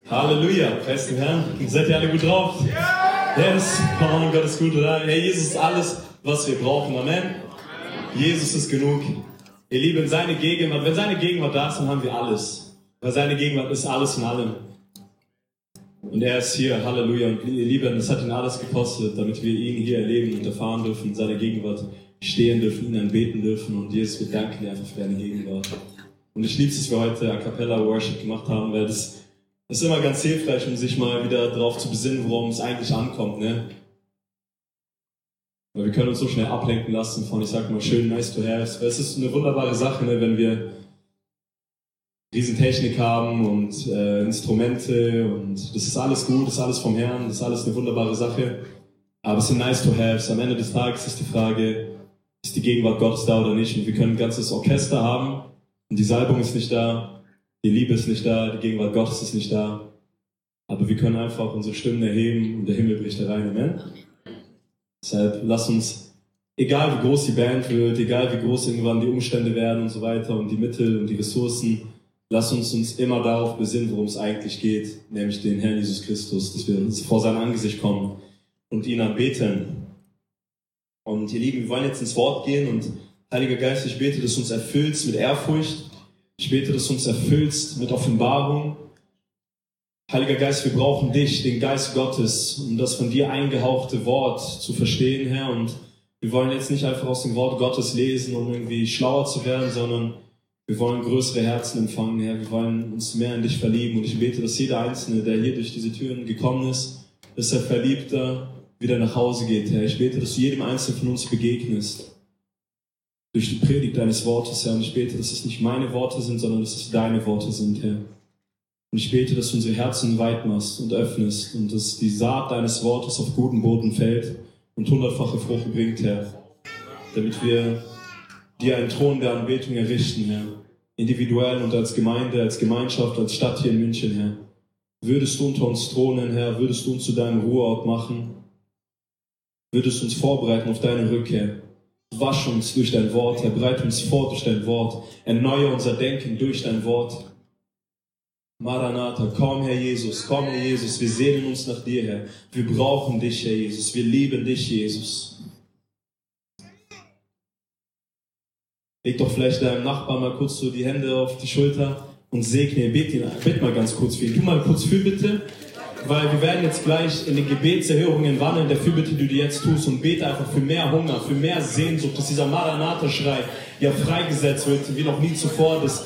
Halleluja, preis den Herrn. Seid ihr alle gut drauf? Yes, oh Gott ist gut, oder? Hey, Jesus ist alles, was wir brauchen, Amen. Jesus ist genug. Ihr Lieben, seine Gegenwart, wenn seine Gegenwart da ist, dann haben wir alles. Weil seine Gegenwart ist alles in allem. Und er ist hier, Halleluja. Und ihr Lieben, es hat ihn alles gekostet, damit wir ihn hier erleben und erfahren dürfen, in seiner Gegenwart stehen dürfen, ihn anbeten dürfen. Und Jesus, wir danken dir einfach für deine Gegenwart. Und ich liebe es, dass wir heute A Cappella Worship gemacht haben, weil das ist immer ganz hilfreich, um sich mal wieder darauf zu besinnen, worum es eigentlich ankommt, ne? Weil wir können uns so schnell ablenken lassen von, ich sag mal, schön nice to have. Es ist eine wunderbare Sache, ne, wenn wir Riesentechnik haben und Instrumente und das ist alles gut, das ist alles vom Herrn, das ist alles eine wunderbare Sache. Aber es sind nice to have. Am Ende des Tages ist die Frage, ist die Gegenwart Gottes da oder nicht? Und wir können ein ganzes Orchester haben und die Salbung ist nicht da. Die Liebe ist nicht da, die Gegenwart Gottes ist nicht da. Aber wir können einfach unsere Stimmen erheben und der Himmel bricht herein. Amen. Deshalb lass uns, egal wie groß die Band wird, egal wie groß irgendwann die Umstände werden und so weiter und die Mittel und die Ressourcen, lass uns immer darauf besinnen, worum es eigentlich geht, nämlich den Herrn Jesus Christus, dass wir uns vor sein Angesicht kommen und ihn anbeten. Und ihr Lieben, wir wollen jetzt ins Wort gehen und Heiliger Geist, ich bete, dass du uns erfüllst mit Ehrfurcht. Ich bete, dass du uns erfüllst mit Offenbarung. Heiliger Geist, wir brauchen dich, den Geist Gottes, um das von dir eingehauchte Wort zu verstehen, Herr. Und wir wollen jetzt nicht einfach aus dem Wort Gottes lesen, um irgendwie schlauer zu werden, sondern wir wollen größere Herzen empfangen, Herr. Wir wollen uns mehr in dich verlieben. Und ich bete, dass jeder Einzelne, der hier durch diese Türen gekommen ist, dass er verliebter wieder nach Hause geht, Herr. Ich bete, dass du jedem Einzelnen von uns begegnest. Durch die Predigt deines Wortes, Herr. Und ich bete, dass es nicht meine Worte sind, sondern dass es deine Worte sind, Herr. Und ich bete, dass du unsere Herzen weit machst und öffnest und dass die Saat deines Wortes auf guten Boden fällt und 100-fache Frucht bringt, Herr. Damit wir dir einen Thron der Anbetung errichten, Herr. Individuell und als Gemeinde, als Gemeinschaft, als Stadt hier in München, Herr. Würdest du unter uns thronen, Herr? Würdest du uns zu deinem Ruheort machen? Würdest du uns vorbereiten auf deine Rückkehr? Wasch uns durch dein Wort, Herr, bereite uns vor durch dein Wort, erneuere unser Denken durch dein Wort. Maranatha, komm, Herr Jesus, wir sehnen uns nach dir, Herr. Wir brauchen dich, Herr Jesus, wir lieben dich, Jesus. Leg doch vielleicht deinem Nachbarn mal kurz so die Hände auf die Schulter und segne ihn, bet mal ganz kurz für ihn. Tu mal kurz Fürbitte. Weil wir werden jetzt gleich in den Gebetserhörungen wandeln, der Fürbitte, die du jetzt tust, und bete einfach für mehr Hunger, für mehr Sehnsucht, dass dieser Maranatha-Schrei ja freigesetzt wird, wie noch nie zuvor, dass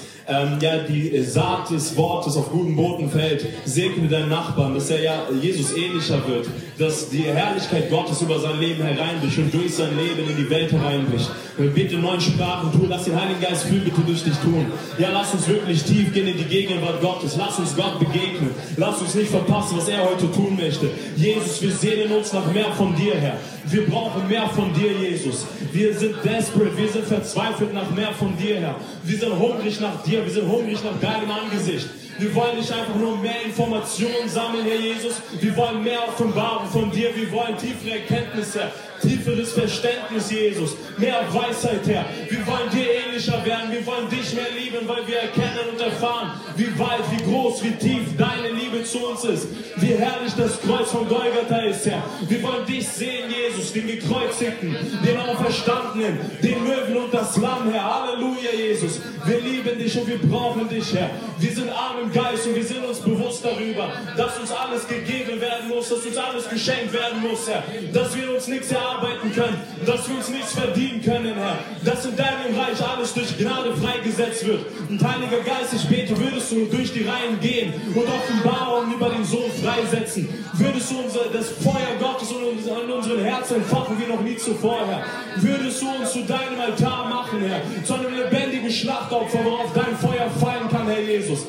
die Saat des Wortes auf guten Boden fällt. Segne deinen Nachbarn, dass er ja Jesus ähnlicher wird, dass die Herrlichkeit Gottes über sein Leben hereinbricht und durch sein Leben in die Welt hereinbricht. Und bitte in neuen Sprachen tun, lass den Heiligen Geist Fürbitte durch dich tun. Ja, lass uns wirklich tief gehen in die Gegenwart Gottes. Lass uns Gott begegnen. Lass uns nicht verpassen, was er heute tun möchte. Jesus, wir sehnen uns nach mehr von dir, Herr. Wir brauchen mehr von dir, Jesus. Wir sind desperate, wir sind verzweifelt nach mehr von dir, Herr. Wir sind hungrig nach dir, wir sind hungrig nach deinem Angesicht. Wir wollen nicht einfach nur mehr Informationen sammeln, Herr Jesus. Wir wollen mehr Offenbarung von dir. Wir wollen tiefere Erkenntnisse, tieferes Verständnis, Jesus. Mehr Weisheit, Herr. Wir wollen dir ähnlicher werden. Wir wollen dich mehr lieben, weil wir erkennen und erfahren, wie weit, wie groß, wie tief deine Liebe zu uns ist. Wie herrlich das Kreuz von Golgatha ist, Herr. Wir wollen dich sehen, Jesus, den Gekreuzigten, den Auferstandenen, den Löwen und das Lamm, Herr. Halleluja, Jesus. Wir lieben dich und wir brauchen dich, Herr. Wir sind arm im Geist und wir sind uns bewusst darüber, dass uns alles gegeben werden muss, dass uns alles geschenkt werden muss, Herr. Dass wir uns nichts erarbeiten können, dass wir uns nichts verdienen können, Herr. Dass in deinem Reich alles durch Gnade freigesetzt wird. Und Heiliger Geist, ich bete, würdest du durch die Reihen gehen und Offenbarungen über den Sohn freisetzen. Würdest du das Feuer Gottes in unseren Herzen entfachen wie noch nie zuvor, Herr. Würdest du uns zu deinem Altar machen, Herr. Zu einem lebendigen Schlachtopfer, worauf dein Feuer fallen kann, Herr Jesus.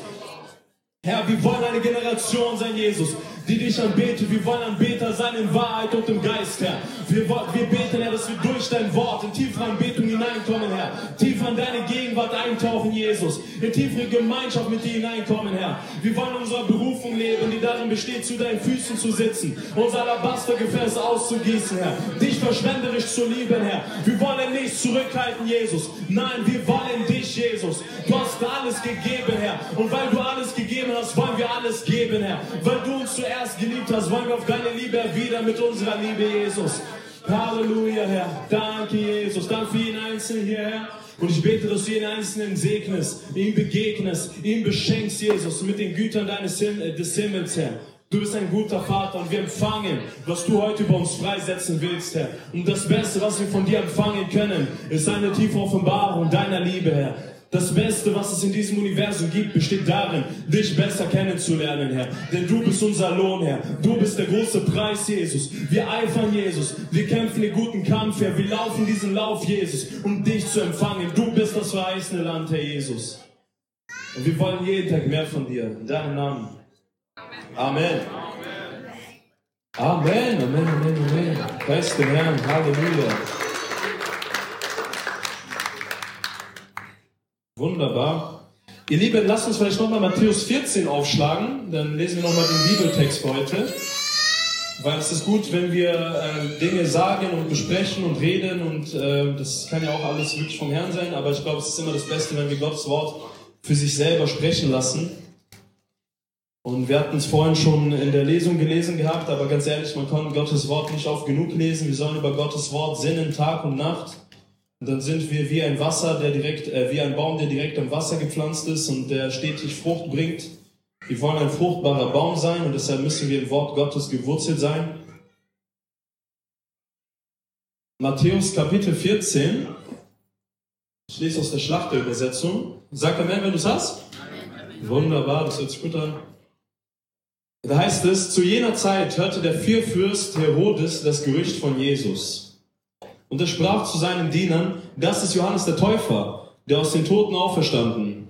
Herr, wir wollen eine Generation sein, Jesus, die dich anbetet. Wir wollen Anbeter sein in Wahrheit und im Geist, Herr. Wir beten, Herr, dass wir durch dein Wort in tiefere Anbetung hineinkommen, Herr. Tiefer in deine Gegenwart eintauchen, Jesus. In tiefere Gemeinschaft mit dir hineinkommen, Herr. Wir wollen unsere Berufung leben, die darin besteht, zu deinen Füßen zu sitzen, unser Alabastergefäß auszugießen, Herr, dich verschwenderisch zu lieben, Herr. Wir wollen nicht zurückhalten, Jesus. Nein, wir wollen dich, Jesus. Du hast alles gegeben, Herr. Und weil du alles gegeben hast, wollen wir alles geben, Herr. Weil du uns zuerst geliebt hast, wollen wir auf deine Liebe erwidern mit unserer Liebe, Jesus. Halleluja, Herr. Danke, Jesus. Danke für jeden Einzelnen hier, Herr. Und ich bete, dass du jeden Einzelnen segnest, ihm begegnest, ihm beschenkst, Jesus, mit den Gütern des Himmels, Herr. Du bist ein guter Vater und wir empfangen, was du heute über uns freisetzen willst, Herr. Und das Beste, was wir von dir empfangen können, ist eine tiefe Offenbarung deiner Liebe, Herr. Das Beste, was es in diesem Universum gibt, besteht darin, dich besser kennenzulernen, Herr. Denn du bist unser Lohn, Herr. Du bist der große Preis, Jesus. Wir eifern, Jesus. Wir kämpfen den guten Kampf, Herr. Wir laufen diesen Lauf, Jesus, um dich zu empfangen. Du bist das verheißene Land, Herr Jesus. Und wir wollen jeden Tag mehr von dir. In deinem Namen. Amen. Amen, Amen, Amen, Amen. Preis den Herrn. Halleluja. Wunderbar. Ihr Lieben, lasst uns vielleicht nochmal Matthäus 14 aufschlagen. Dann lesen wir nochmal den Bibeltext für heute. Weil es ist gut, wenn wir Dinge sagen und besprechen und reden. Und das kann ja auch alles wirklich vom Herrn sein. Aber ich glaube, es ist immer das Beste, wenn wir Gottes Wort für sich selber sprechen lassen. Und wir hatten es vorhin schon in der Lesung gelesen gehabt. Aber ganz ehrlich, man kann Gottes Wort nicht oft genug lesen. Wir sollen über Gottes Wort sinnen, Tag und Nacht. Und dann sind wir wie ein wie ein Baum, der direkt am Wasser gepflanzt ist und der stetig Frucht bringt. Wir wollen ein fruchtbarer Baum sein und deshalb müssen wir im Wort Gottes gewurzelt sein. Matthäus Kapitel 14. Ich lese aus der Schlachterübersetzung. Sag Amen, wenn du es hast. Wunderbar, das hört sich gut an. Da heißt es, zu jener Zeit hörte der Vierfürst Herodes das Gerücht von Jesus. Und er sprach zu seinen Dienern, das ist Johannes der Täufer, der ist aus den Toten auferstanden.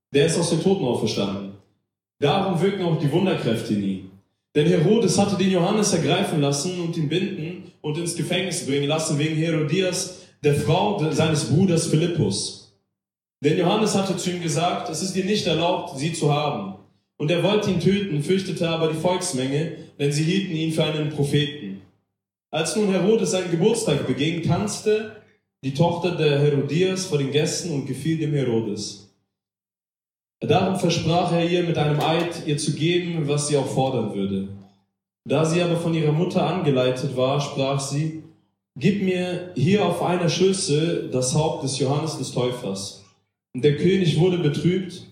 Darum wirken auch die Wunderkräfte in ihm. Denn Herodes hatte den Johannes ergreifen lassen und ihn binden und ins Gefängnis bringen lassen wegen Herodias, der Frau seines Bruders Philippus. Denn Johannes hatte zu ihm gesagt, es ist dir nicht erlaubt, sie zu haben. Und er wollte ihn töten, fürchtete aber die Volksmenge, denn sie hielten ihn für einen Propheten. Als nun Herodes seinen Geburtstag beging, tanzte die Tochter der Herodias vor den Gästen und gefiel dem Herodes. Darum versprach er ihr mit einem Eid, ihr zu geben, was sie auch fordern würde. Da sie aber von ihrer Mutter angeleitet war, sprach sie, gib mir hier auf einer Schüssel das Haupt des Johannes des Täufers. Und der König wurde betrübt,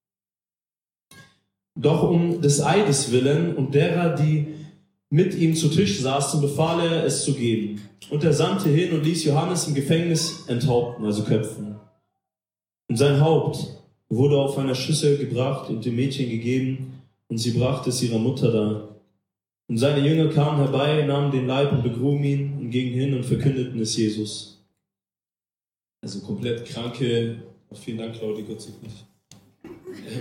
doch um des Eides willen und derer, die mit ihm zu Tisch saßen, befahl er, es zu geben. Und er sandte hin und ließ Johannes im Gefängnis enthaupten, also köpfen. Und sein Haupt wurde auf einer Schüssel gebracht und dem Mädchen gegeben, und sie brachte es ihrer Mutter dar. Und seine Jünger kamen herbei, nahmen den Leib und begruben ihn und gingen hin und verkündeten es Jesus. Also komplett kranke, vielen Dank, Claudia, Gott sei Dank.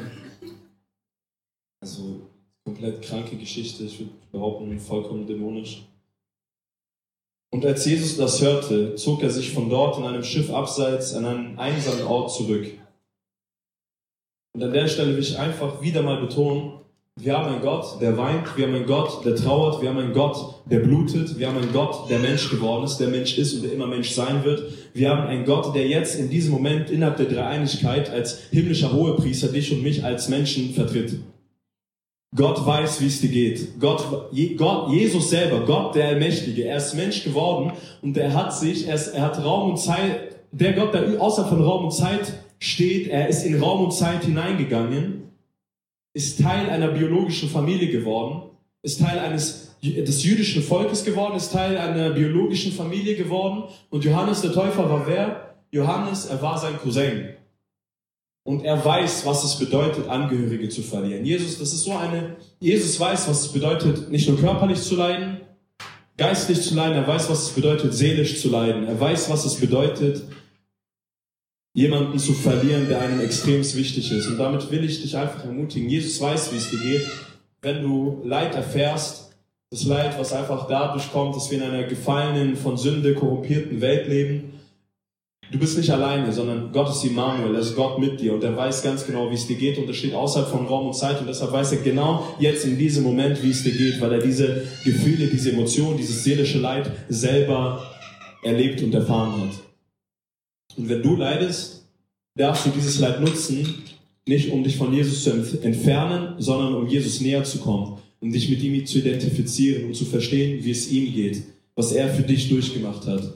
Also komplett kranke Geschichte, ich würde behaupten, vollkommen dämonisch. Und als Jesus das hörte, zog er sich von dort in einem Schiff abseits an einen einsamen Ort zurück. Und an der Stelle will ich einfach wieder mal betonen, wir haben einen Gott, der weint, wir haben einen Gott, der trauert, wir haben einen Gott, der blutet, wir haben einen Gott, der Mensch geworden ist, der Mensch ist und der immer Mensch sein wird. Wir haben einen Gott, der jetzt in diesem Moment innerhalb der Dreieinigkeit als himmlischer Hohepriester dich und mich als Menschen vertritt. Gott weiß, wie es dir geht. Jesus selber, Gott, der Allmächtige, er ist Mensch geworden und er hat Raum und Zeit, der Gott, der außerhalb von Raum und Zeit steht, er ist in Raum und Zeit hineingegangen, ist Teil einer biologischen Familie geworden, ist Teil des jüdischen Volkes geworden, ist Teil einer biologischen Familie geworden und Johannes der Täufer war wer? Johannes, er war sein Cousin. Und er weiß, was es bedeutet, Angehörige zu verlieren. Jesus weiß, was es bedeutet, nicht nur körperlich zu leiden, geistlich zu leiden, er weiß, was es bedeutet, seelisch zu leiden. Er weiß, was es bedeutet, jemanden zu verlieren, der einem extrem wichtig ist. Und damit will ich dich einfach ermutigen. Jesus weiß, wie es dir geht. Wenn du Leid erfährst, das Leid, was einfach dadurch kommt, dass wir in einer gefallenen, von Sünde korrumpierten Welt leben, du bist nicht alleine, sondern Gott ist Immanuel, er ist Gott mit dir und er weiß ganz genau, wie es dir geht und er steht außerhalb von Raum und Zeit und deshalb weiß er genau jetzt in diesem Moment, wie es dir geht, weil er diese Gefühle, diese Emotionen, dieses seelische Leid selber erlebt und erfahren hat. Und wenn du leidest, darfst du dieses Leid nutzen, nicht um dich von Jesus zu entfernen, sondern um Jesus näher zu kommen, um dich mit ihm zu identifizieren und zu verstehen, wie es ihm geht, was er für dich durchgemacht hat.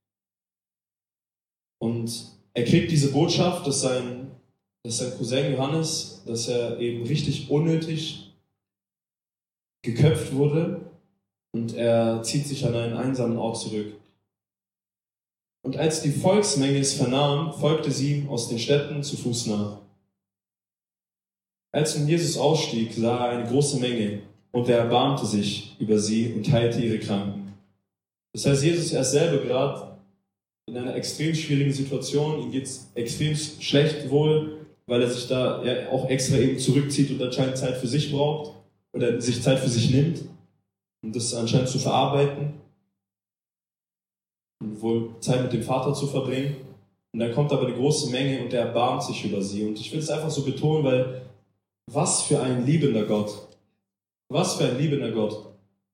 Und er kriegt diese Botschaft, dass sein Cousin Johannes, dass er eben richtig unnötig geköpft wurde und er zieht sich an einen einsamen Ort zurück. Und als die Volksmenge es vernahm, folgte sie ihm aus den Städten zu Fuß nach. Als nun Jesus ausstieg, sah er eine große Menge und er erbarmte sich über sie und heilte ihre Kranken. Das heißt, Jesus ist selber gerade in einer extrem schwierigen Situation, ihm geht es extrem schlecht wohl, weil er sich da ja auch extra eben zurückzieht und anscheinend Zeit für sich braucht oder sich Zeit für sich nimmt, um das anscheinend zu verarbeiten und wohl Zeit mit dem Vater zu verbringen. Und dann kommt aber eine große Menge und er erbarmt sich über sie. Und ich will es einfach so betonen, weil was für ein liebender Gott. Was für ein liebender Gott.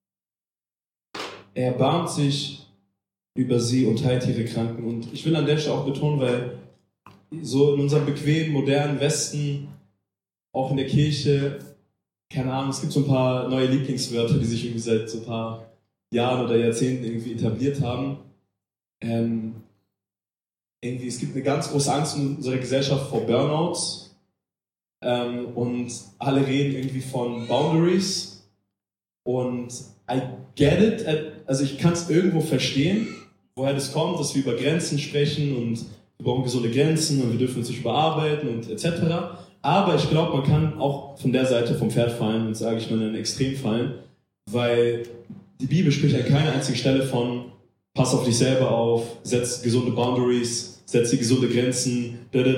Er erbarmt sich über sie und heilt ihre Kranken. Und ich will an der Stelle auch betonen, weil so in unserem bequemen, modernen Westen, auch in der Kirche, keine Ahnung, es gibt so ein paar neue Lieblingswörter, die sich irgendwie seit so ein paar Jahren oder Jahrzehnten irgendwie etabliert haben. Irgendwie, es gibt eine ganz große Angst in unserer Gesellschaft vor Burnouts. Und alle reden irgendwie von Boundaries. Und I get it, also ich kann es irgendwo verstehen, woher das kommt, dass wir über Grenzen sprechen und wir brauchen gesunde Grenzen und wir dürfen uns nicht überarbeiten und etc. Aber ich glaube, man kann auch von der Seite vom Pferd fallen und sage ich mal in ein Extrem fallen, weil die Bibel spricht an keiner einzigen Stelle von pass auf dich selber auf, setz gesunde Boundaries, setz die gesunde Grenzen,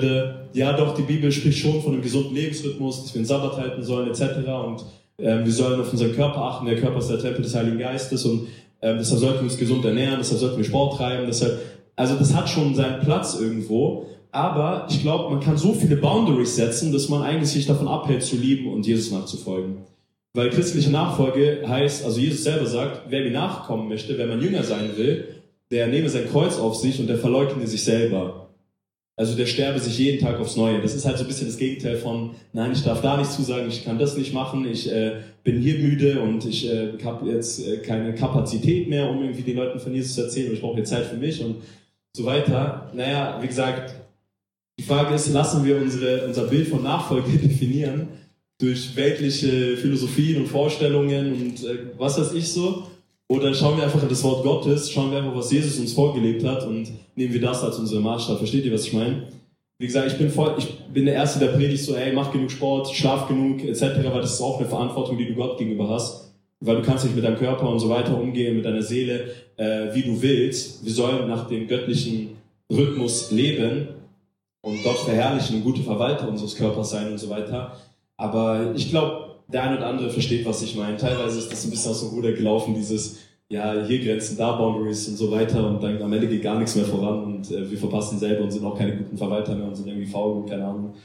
Ja doch, die Bibel spricht schon von einem gesunden Lebensrhythmus, dass wir einen Sabbat halten sollen etc. Und wir sollen auf unseren Körper achten, der Körper ist der Tempel des Heiligen Geistes und deshalb sollten wir uns gesund ernähren, deshalb sollten wir Sport treiben, also das hat schon seinen Platz irgendwo, aber ich glaube, man kann so viele Boundaries setzen, dass man eigentlich sich davon abhält zu lieben und Jesus nachzufolgen. Weil christliche Nachfolge heißt, also Jesus selber sagt, wer mir nachkommen möchte, wer mein Jünger sein will, der nehme sein Kreuz auf sich und der verleugne sich selber. Also der sterbe sich jeden Tag aufs Neue. Das ist halt so ein bisschen das Gegenteil von, nein, ich darf da nichts zusagen, ich kann das nicht machen, ich bin hier müde und ich habe jetzt keine Kapazität mehr, um irgendwie den Leuten von Jesus zu erzählen und ich brauche jetzt Zeit für mich und so weiter. Naja, wie gesagt, die Frage ist, lassen wir unser Bild von Nachfolge definieren durch weltliche Philosophien und Vorstellungen und was weiß ich so, oder schauen wir einfach in das Wort Gottes, schauen wir einfach, was Jesus uns vorgelebt hat und nehmen wir das als unseren Maßstab. Versteht ihr, was ich meine? Wie gesagt, ich bin der Erste, der predigt so, ey, mach genug Sport, schlaf genug, etc., weil das ist auch eine Verantwortung, die du Gott gegenüber hast. Weil du kannst nicht mit deinem Körper und so weiter umgehen, mit deiner Seele, wie du willst. Wir sollen nach dem göttlichen Rhythmus leben und Gott verherrlichen und gute Verwalter unseres Körpers sein und so weiter. Aber ich glaube, der eine oder andere versteht, was ich meine. Teilweise ist das ein bisschen aus dem Ruder gelaufen, dieses, ja, hier Grenzen, da Boundaries und so weiter und dann am Ende geht gar nichts mehr voran und wir verpassen selber und sind auch keine guten Verwalter mehr und sind irgendwie faul und keine Ahnung.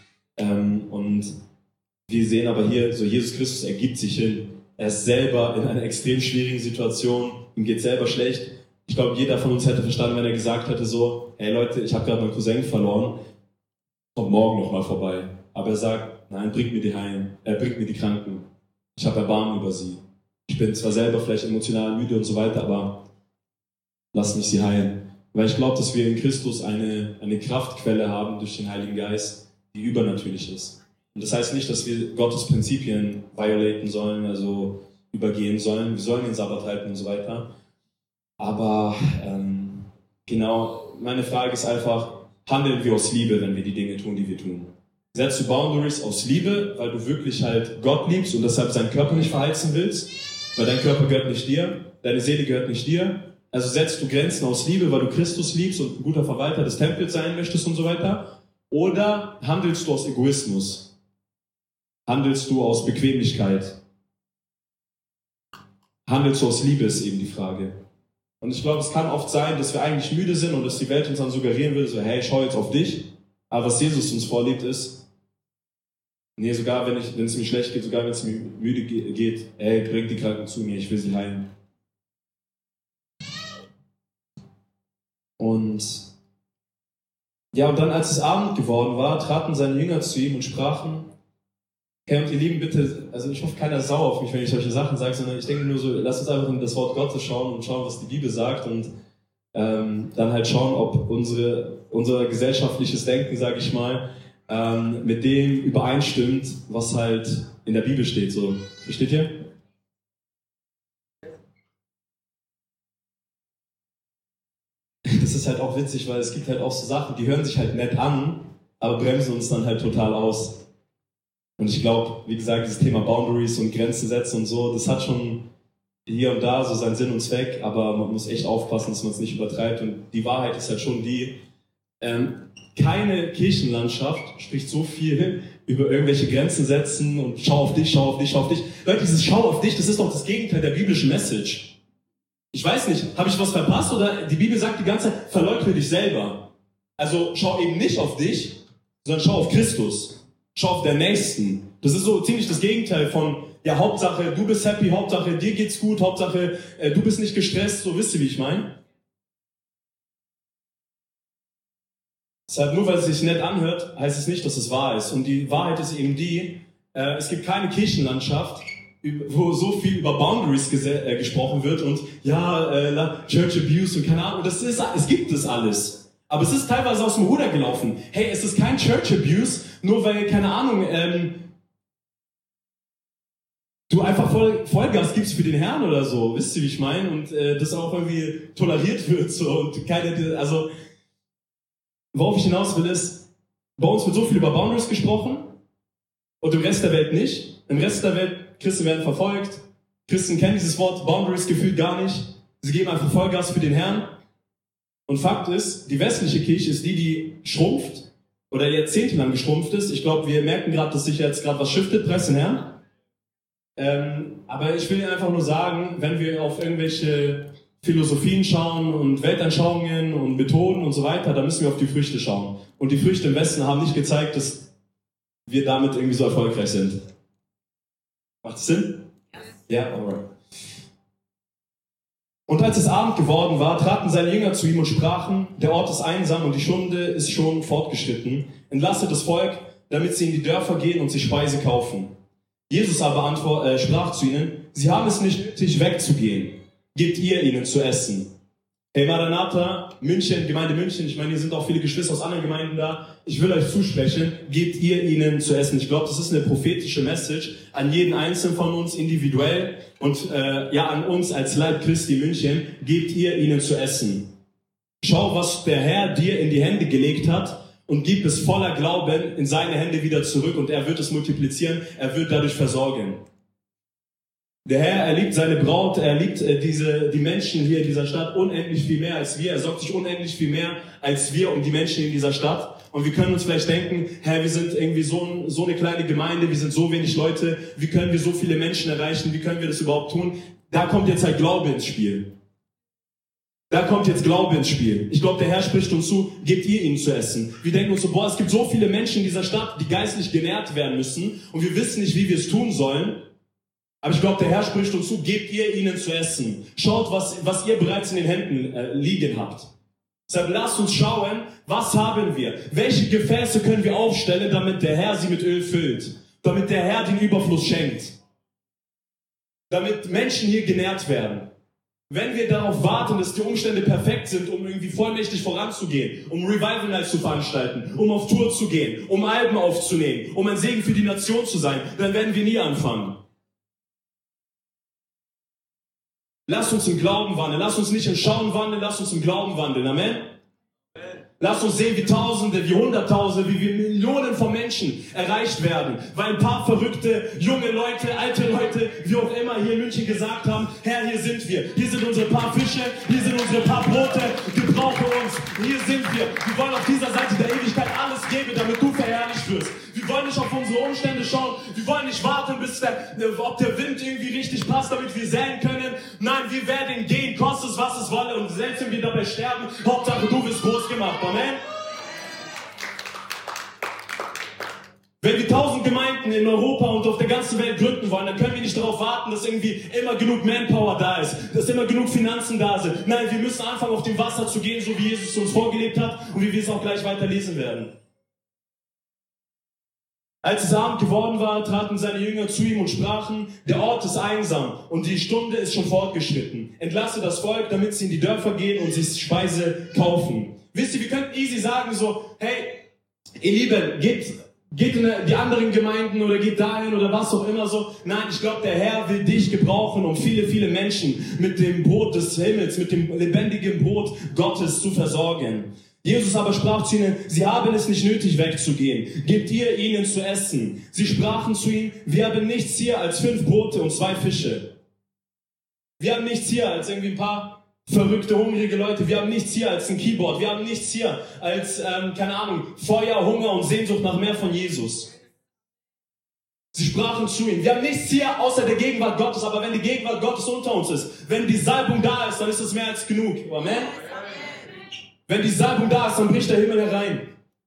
Und wir sehen aber hier, so Jesus Christus ergibt sich hin. Er ist selber in einer extrem schwierigen Situation, ihm geht selber schlecht. Ich glaube, jeder von uns hätte verstanden, wenn er gesagt hätte so, hey Leute, ich habe gerade meinen Cousin verloren, kommt morgen nochmal vorbei. Aber er sagt, nein, bringt mir die Kranken. Ich habe Erbarmen über sie. Ich bin zwar selber vielleicht emotional müde und so weiter, aber lasst mich sie heilen. Weil ich glaube, dass wir in Christus eine Kraftquelle haben durch den Heiligen Geist, die übernatürlich ist. Und das heißt nicht, dass wir Gottes Prinzipien violaten sollen, also übergehen sollen. Wir sollen den Sabbat halten und so weiter. Aber genau, meine Frage ist einfach, handeln wir aus Liebe, wenn wir die Dinge tun, die wir tun? Setzt du Boundaries aus Liebe, weil du wirklich halt Gott liebst und deshalb seinen Körper nicht verheizen willst? Weil dein Körper gehört nicht dir, deine Seele gehört nicht dir. Also setzt du Grenzen aus Liebe, weil du Christus liebst und ein guter Verwalter des Tempels sein möchtest und so weiter? Oder handelst du aus Egoismus? Handelst du aus Bequemlichkeit? Handelst du aus Liebe, ist eben die Frage. Und ich glaube, es kann oft sein, dass wir eigentlich müde sind und dass die Welt uns dann suggerieren würde, so, hey, schau jetzt auf dich. Aber was Jesus uns vorlebt ist, nee, sogar wenn es mir schlecht geht, sogar wenn es mir müde geht, ey, bring die Kranken zu mir, ich will sie heilen. Und ja, und dann, als es Abend geworden war, traten seine Jünger zu ihm und sprachen, hey, und ihr Lieben, bitte, also ich hoffe, keiner ist sauer auf mich, wenn ich solche Sachen sage, sondern ich denke nur so, lasst uns einfach in das Wort Gottes schauen und schauen, was die Bibel sagt und dann halt schauen, ob unser gesellschaftliches Denken, sage ich mal, mit dem übereinstimmt, was halt in der Bibel steht. So, versteht ihr? Das ist halt auch witzig, weil es gibt halt auch so Sachen, die hören sich halt nett an, aber bremsen uns dann halt total aus. Und ich glaube, wie gesagt, dieses Thema Boundaries und Grenzen setzen und so, das hat schon hier und da so seinen Sinn und Zweck, aber man muss echt aufpassen, dass man es nicht übertreibt. Und die Wahrheit ist halt schon die, keine Kirchenlandschaft spricht so viel über irgendwelche Grenzen setzen und schau auf dich, schau auf dich, schau auf dich. Leute, dieses Schau auf dich, das ist doch das Gegenteil der biblischen Message. Ich weiß nicht, habe ich was verpasst oder die Bibel sagt die ganze Zeit, verleugne dich selber. Also schau eben nicht auf dich, sondern schau auf Christus. Schau auf den Nächsten. Das ist so ziemlich das Gegenteil von, ja, Hauptsache, du bist happy, Hauptsache, dir geht's gut, Hauptsache, du bist nicht gestresst, so wisst ihr, wie ich meine? Deshalb, nur weil es sich nett anhört, heißt es nicht, dass es wahr ist. Und die Wahrheit ist eben die, es gibt keine Kirchenlandschaft, wo so viel über Boundaries gesprochen wird und ja, Church Abuse und keine Ahnung, es gibt das alles. Aber es ist teilweise aus dem Ruder gelaufen. Hey, es ist kein Church Abuse, nur weil, keine Ahnung, du einfach Vollgas gibst für den Herrn oder so, wisst ihr, wie ich meine? Und das auch irgendwie toleriert wird so und also worauf ich hinaus will ist, bei uns wird so viel über Boundaries gesprochen und im Rest der Welt nicht. Im Rest der Welt, Christen werden verfolgt, Christen kennen dieses Wort Boundaries gefühlt gar nicht. Sie geben einfach Vollgas für den Herrn. Und Fakt ist, die westliche Kirche ist die schrumpft oder jahrzehntelang geschrumpft ist. Ich glaube, wir merken gerade, dass sich jetzt gerade was shiftet, pressen Herrn. Aber ich will einfach nur sagen, wenn wir auf irgendwelche Philosophien schauen und Weltanschauungen und Methoden und so weiter, dann müssen wir auf die Früchte schauen. Und die Früchte im Westen haben nicht gezeigt, dass wir damit irgendwie so erfolgreich sind. Macht das Sinn? Ja, alright. Und als es Abend geworden war, traten seine Jünger zu ihm und sprachen, der Ort ist einsam und die Stunde ist schon fortgeschritten. Entlasse das Volk, damit sie in die Dörfer gehen und sich Speise kaufen. Jesus aber sprach zu ihnen, sie haben es nicht nötig, wegzugehen. Gebt ihr ihnen zu essen. Hey Maranatha, München, Gemeinde München, ich meine, hier sind auch viele Geschwister aus anderen Gemeinden da. Ich will euch zusprechen, gebt ihr ihnen zu essen. Ich glaube, das ist eine prophetische Message an jeden Einzelnen von uns individuell und an uns als Leib Christi München. Gebt ihr ihnen zu essen. Schau, was der Herr dir in die Hände gelegt hat und gib es voller Glauben in seine Hände wieder zurück und er wird es multiplizieren, er wird dadurch versorgen. Der Herr, er liebt seine Braut, er liebt die Menschen hier in dieser Stadt unendlich viel mehr als wir. Er sorgt sich unendlich viel mehr als wir um die Menschen in dieser Stadt. Und wir können uns vielleicht denken, Herr, wir sind irgendwie so eine kleine Gemeinde, wir sind so wenig Leute, wie können wir so viele Menschen erreichen, wie können wir das überhaupt tun? Da kommt jetzt halt Glaube ins Spiel. Da kommt jetzt Glaube ins Spiel. Ich glaube, der Herr spricht uns zu, gebt ihr ihnen zu essen. Wir denken uns so, boah, es gibt so viele Menschen in dieser Stadt, die geistlich genährt werden müssen und wir wissen nicht, wie wir es tun sollen. Aber ich glaube, der Herr spricht uns zu, gebt ihr ihnen zu essen. Schaut, was ihr bereits in den Händen liegen habt. Deshalb lasst uns schauen, was haben wir? Welche Gefäße können wir aufstellen, damit der Herr sie mit Öl füllt? Damit der Herr den Überfluss schenkt? Damit Menschen hier genährt werden. Wenn wir darauf warten, dass die Umstände perfekt sind, um irgendwie vollmächtig voranzugehen, um Revival Nights zu veranstalten, um auf Tour zu gehen, um Alben aufzunehmen, um ein Segen für die Nation zu sein, dann werden wir nie anfangen. Lasst uns im Glauben wandeln. Lasst uns nicht im Schauen wandeln, lasst uns im Glauben wandeln. Amen? Lasst uns sehen, wie Tausende, wie Hunderttausende, wie Millionen von Menschen erreicht werden. Weil ein paar verrückte, junge Leute, alte Leute, wie auch immer hier in München gesagt haben, Herr, hier sind wir. Hier sind unsere paar Fische, hier sind unsere paar Brote, gebrauche uns. Hier sind wir. Wir wollen auf dieser Seite der Ewigkeit alles geben, damit du verherrlicht wirst. Wir wollen nicht auf unsere Umstände schauen. Wir wollen nicht nicht warten, ob der Wind irgendwie richtig passt, damit wir säen können. Nein, wir werden gehen, koste es, was es wolle. Und selbst wenn wir dabei sterben, Hauptsache du wirst groß gemacht. Amen. Wenn wir 1000 Gemeinden in Europa und auf der ganzen Welt gründen wollen, dann können wir nicht darauf warten, dass irgendwie immer genug Manpower da ist, dass immer genug Finanzen da sind. Nein, wir müssen anfangen, auf dem Wasser zu gehen, so wie Jesus uns vorgelebt hat und wie wir es auch gleich weiter lesen werden. Als es Abend geworden war, traten seine Jünger zu ihm und sprachen, der Ort ist einsam und die Stunde ist schon fortgeschritten. Entlasse das Volk, damit sie in die Dörfer gehen und sich Speise kaufen. Wisst ihr, wir könnten easy sagen so, hey, ihr Lieben, geht in die anderen Gemeinden oder geht dahin oder was auch immer so. Nein, ich glaube, der Herr will dich gebrauchen, um viele, viele Menschen mit dem Brot des Himmels, mit dem lebendigen Brot Gottes zu versorgen. Jesus aber sprach zu ihnen, sie haben es nicht nötig wegzugehen. Gebt ihr ihnen zu essen. Sie sprachen zu ihm, wir haben nichts hier als 5 Brote und 2 Fische. Wir haben nichts hier als irgendwie ein paar verrückte, hungrige Leute. Wir haben nichts hier als ein Keyboard. Wir haben nichts hier als, keine Ahnung, Feuer, Hunger und Sehnsucht nach mehr von Jesus. Sie sprachen zu ihm, wir haben nichts hier außer der Gegenwart Gottes, aber wenn die Gegenwart Gottes unter uns ist, wenn die Salbung da ist, dann ist es mehr als genug. Amen? Wenn die Salbung da ist, dann bricht der Himmel herein.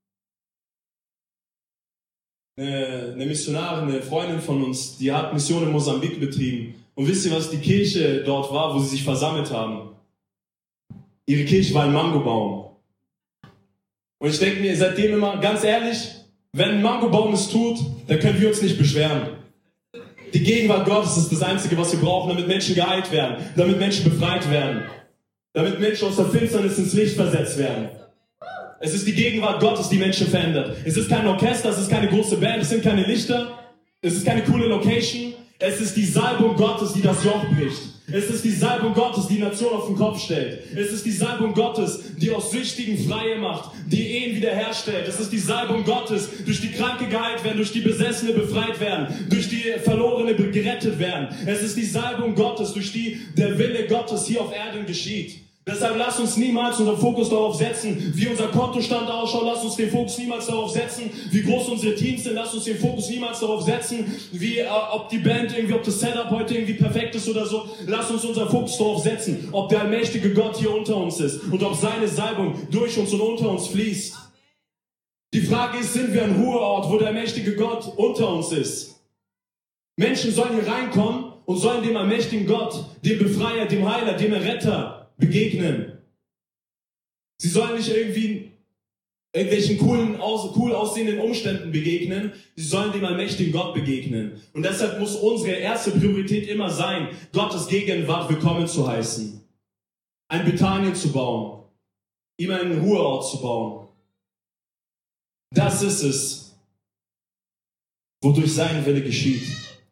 Eine Missionarin, eine Freundin von uns, die hat Mission in Mosambik betrieben. Und wisst ihr, was die Kirche dort war, wo sie sich versammelt haben? Ihre Kirche war ein Mangobaum. Und ich denke mir seitdem immer, ganz ehrlich, wenn ein Mangobaum es tut, dann können wir uns nicht beschweren. Die Gegenwart Gottes ist das Einzige, was wir brauchen, damit Menschen geheilt werden, damit Menschen befreit werden, damit Menschen aus der Finsternis ins Licht versetzt werden. Es ist die Gegenwart Gottes, die Menschen verändert. Es ist kein Orchester, es ist keine große Band, es sind keine Lichter, es ist keine coole Location. Es ist die Salbung Gottes, die das Joch bricht. Es ist die Salbung Gottes, die Nation auf den Kopf stellt. Es ist die Salbung Gottes, die aus Süchtigen Freie macht, die Ehen wiederherstellt. Es ist die Salbung Gottes, durch die Kranke geheilt werden, durch die Besessene befreit werden, durch die Verlorene gerettet werden. Es ist die Salbung Gottes, durch die der Wille Gottes hier auf Erden geschieht. Deshalb lasst uns niemals unseren Fokus darauf setzen, wie unser Kontostand ausschaut. Lasst uns den Fokus niemals darauf setzen, wie groß unsere Teams sind. Lasst uns den Fokus niemals darauf setzen, wie ob die Band irgendwie, ob das Setup heute irgendwie perfekt ist oder so. Lasst uns unseren Fokus darauf setzen, ob der allmächtige Gott hier unter uns ist und ob seine Salbung durch uns und unter uns fließt. Die Frage ist, sind wir ein Ruheort, wo der allmächtige Gott unter uns ist? Menschen sollen hier reinkommen und sollen dem allmächtigen Gott, dem Befreier, dem Heiler, dem Erretter begegnen. Sie sollen nicht irgendwie irgendwelchen cool aussehenden Umständen begegnen. Sie sollen dem allmächtigen Gott begegnen. Und deshalb muss unsere erste Priorität immer sein, Gottes Gegenwart willkommen zu heißen. Ein Bethanien zu bauen. Ihm einen Ruheort zu bauen. Das ist es, wodurch sein Wille geschieht.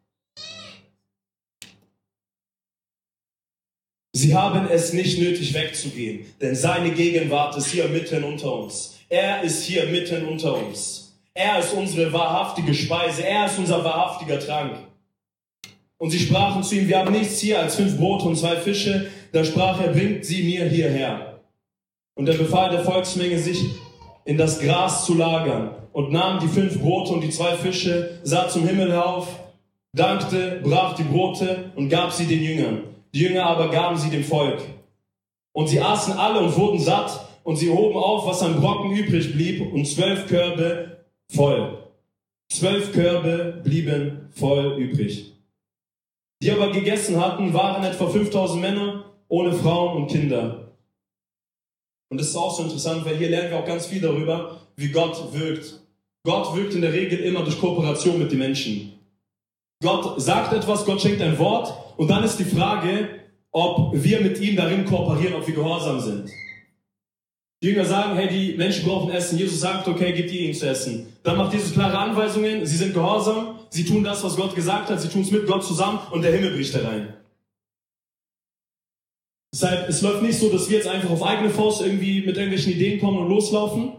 Sie haben es nicht nötig wegzugehen, denn seine Gegenwart ist hier mitten unter uns. Er ist hier mitten unter uns. Er ist unsere wahrhaftige Speise. Er ist unser wahrhaftiger Trank. Und sie sprachen zu ihm, wir haben nichts hier als 5 Brote und 2 Fische. Da sprach er, bringt sie mir hierher. Und er befahl der Volksmenge, sich in das Gras zu lagern und nahm die 5 Brote und die 2 Fische, sah zum Himmel auf, dankte, brach die Brote und gab sie den Jüngern. Die Jünger aber gaben sie dem Volk. Und sie aßen alle und wurden satt, und sie hoben auf, was an Brocken übrig blieb, und 12 Körbe voll. 12 Körbe blieben voll übrig. Die aber gegessen hatten, waren etwa 5000 Männer, ohne Frauen und Kinder. Und das ist auch so interessant, weil hier lernen wir auch ganz viel darüber, wie Gott wirkt. Gott wirkt in der Regel immer durch Kooperation mit den Menschen. Gott sagt etwas, Gott schenkt ein Wort, und dann ist die Frage, ob wir mit ihm darin kooperieren, ob wir gehorsam sind. Die Jünger sagen, hey, die Menschen brauchen Essen. Jesus sagt, okay, gebt ihr ihnen zu essen. Dann macht Jesus klare Anweisungen, sie sind gehorsam, sie tun das, was Gott gesagt hat, sie tun es mit Gott zusammen und der Himmel bricht herein. Deshalb, es läuft nicht so, dass wir jetzt einfach auf eigene Faust irgendwie mit irgendwelchen Ideen kommen und loslaufen,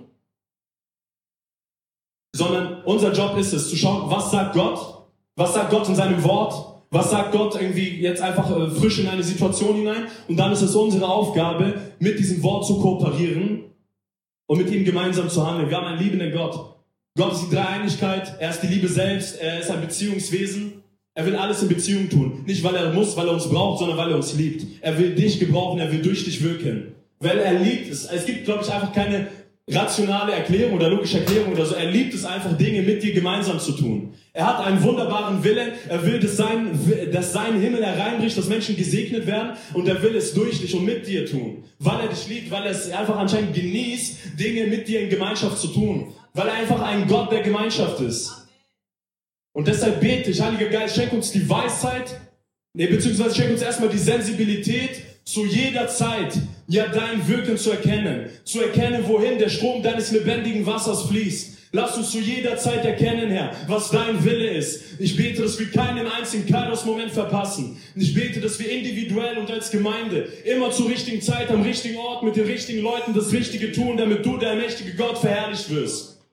sondern unser Job ist es, zu schauen, was sagt Gott in seinem Wort, was sagt Gott irgendwie jetzt einfach frisch in eine Situation hinein, und dann ist es unsere Aufgabe, mit diesem Wort zu kooperieren und mit ihm gemeinsam zu handeln. Wir haben einen liebenden Gott. Gott ist die Dreieinigkeit, er ist die Liebe selbst, er ist ein Beziehungswesen. Er will alles in Beziehung tun. Nicht, weil er muss, weil er uns braucht, sondern weil er uns liebt. Er will dich gebrauchen, er will durch dich wirken. Weil er liebt es. Es gibt, glaube ich, einfach keine rationale Erklärung oder logische Erklärung oder so. Er liebt es einfach, Dinge mit dir gemeinsam zu tun. Er hat einen wunderbaren Willen. Er will, dass sein Himmel hereinbricht, dass Menschen gesegnet werden. Und er will es durch dich und mit dir tun. Weil er dich liebt, weil er es einfach anscheinend genießt, Dinge mit dir in Gemeinschaft zu tun. Weil er einfach ein Gott der Gemeinschaft ist. Und deshalb bete ich, Heiliger Geist, schenk uns die Weisheit, beziehungsweise schenk uns erstmal die Sensibilität, zu jeder Zeit, ja, dein Wirken zu erkennen, wohin der Strom deines lebendigen Wassers fließt. Lass uns zu jeder Zeit erkennen, Herr, was dein Wille ist. Ich bete, dass wir keinen einzigen Kairos-Moment verpassen. Ich bete, dass wir individuell und als Gemeinde immer zur richtigen Zeit, am richtigen Ort, mit den richtigen Leuten das Richtige tun, damit du, der mächtige Gott, verherrlicht wirst.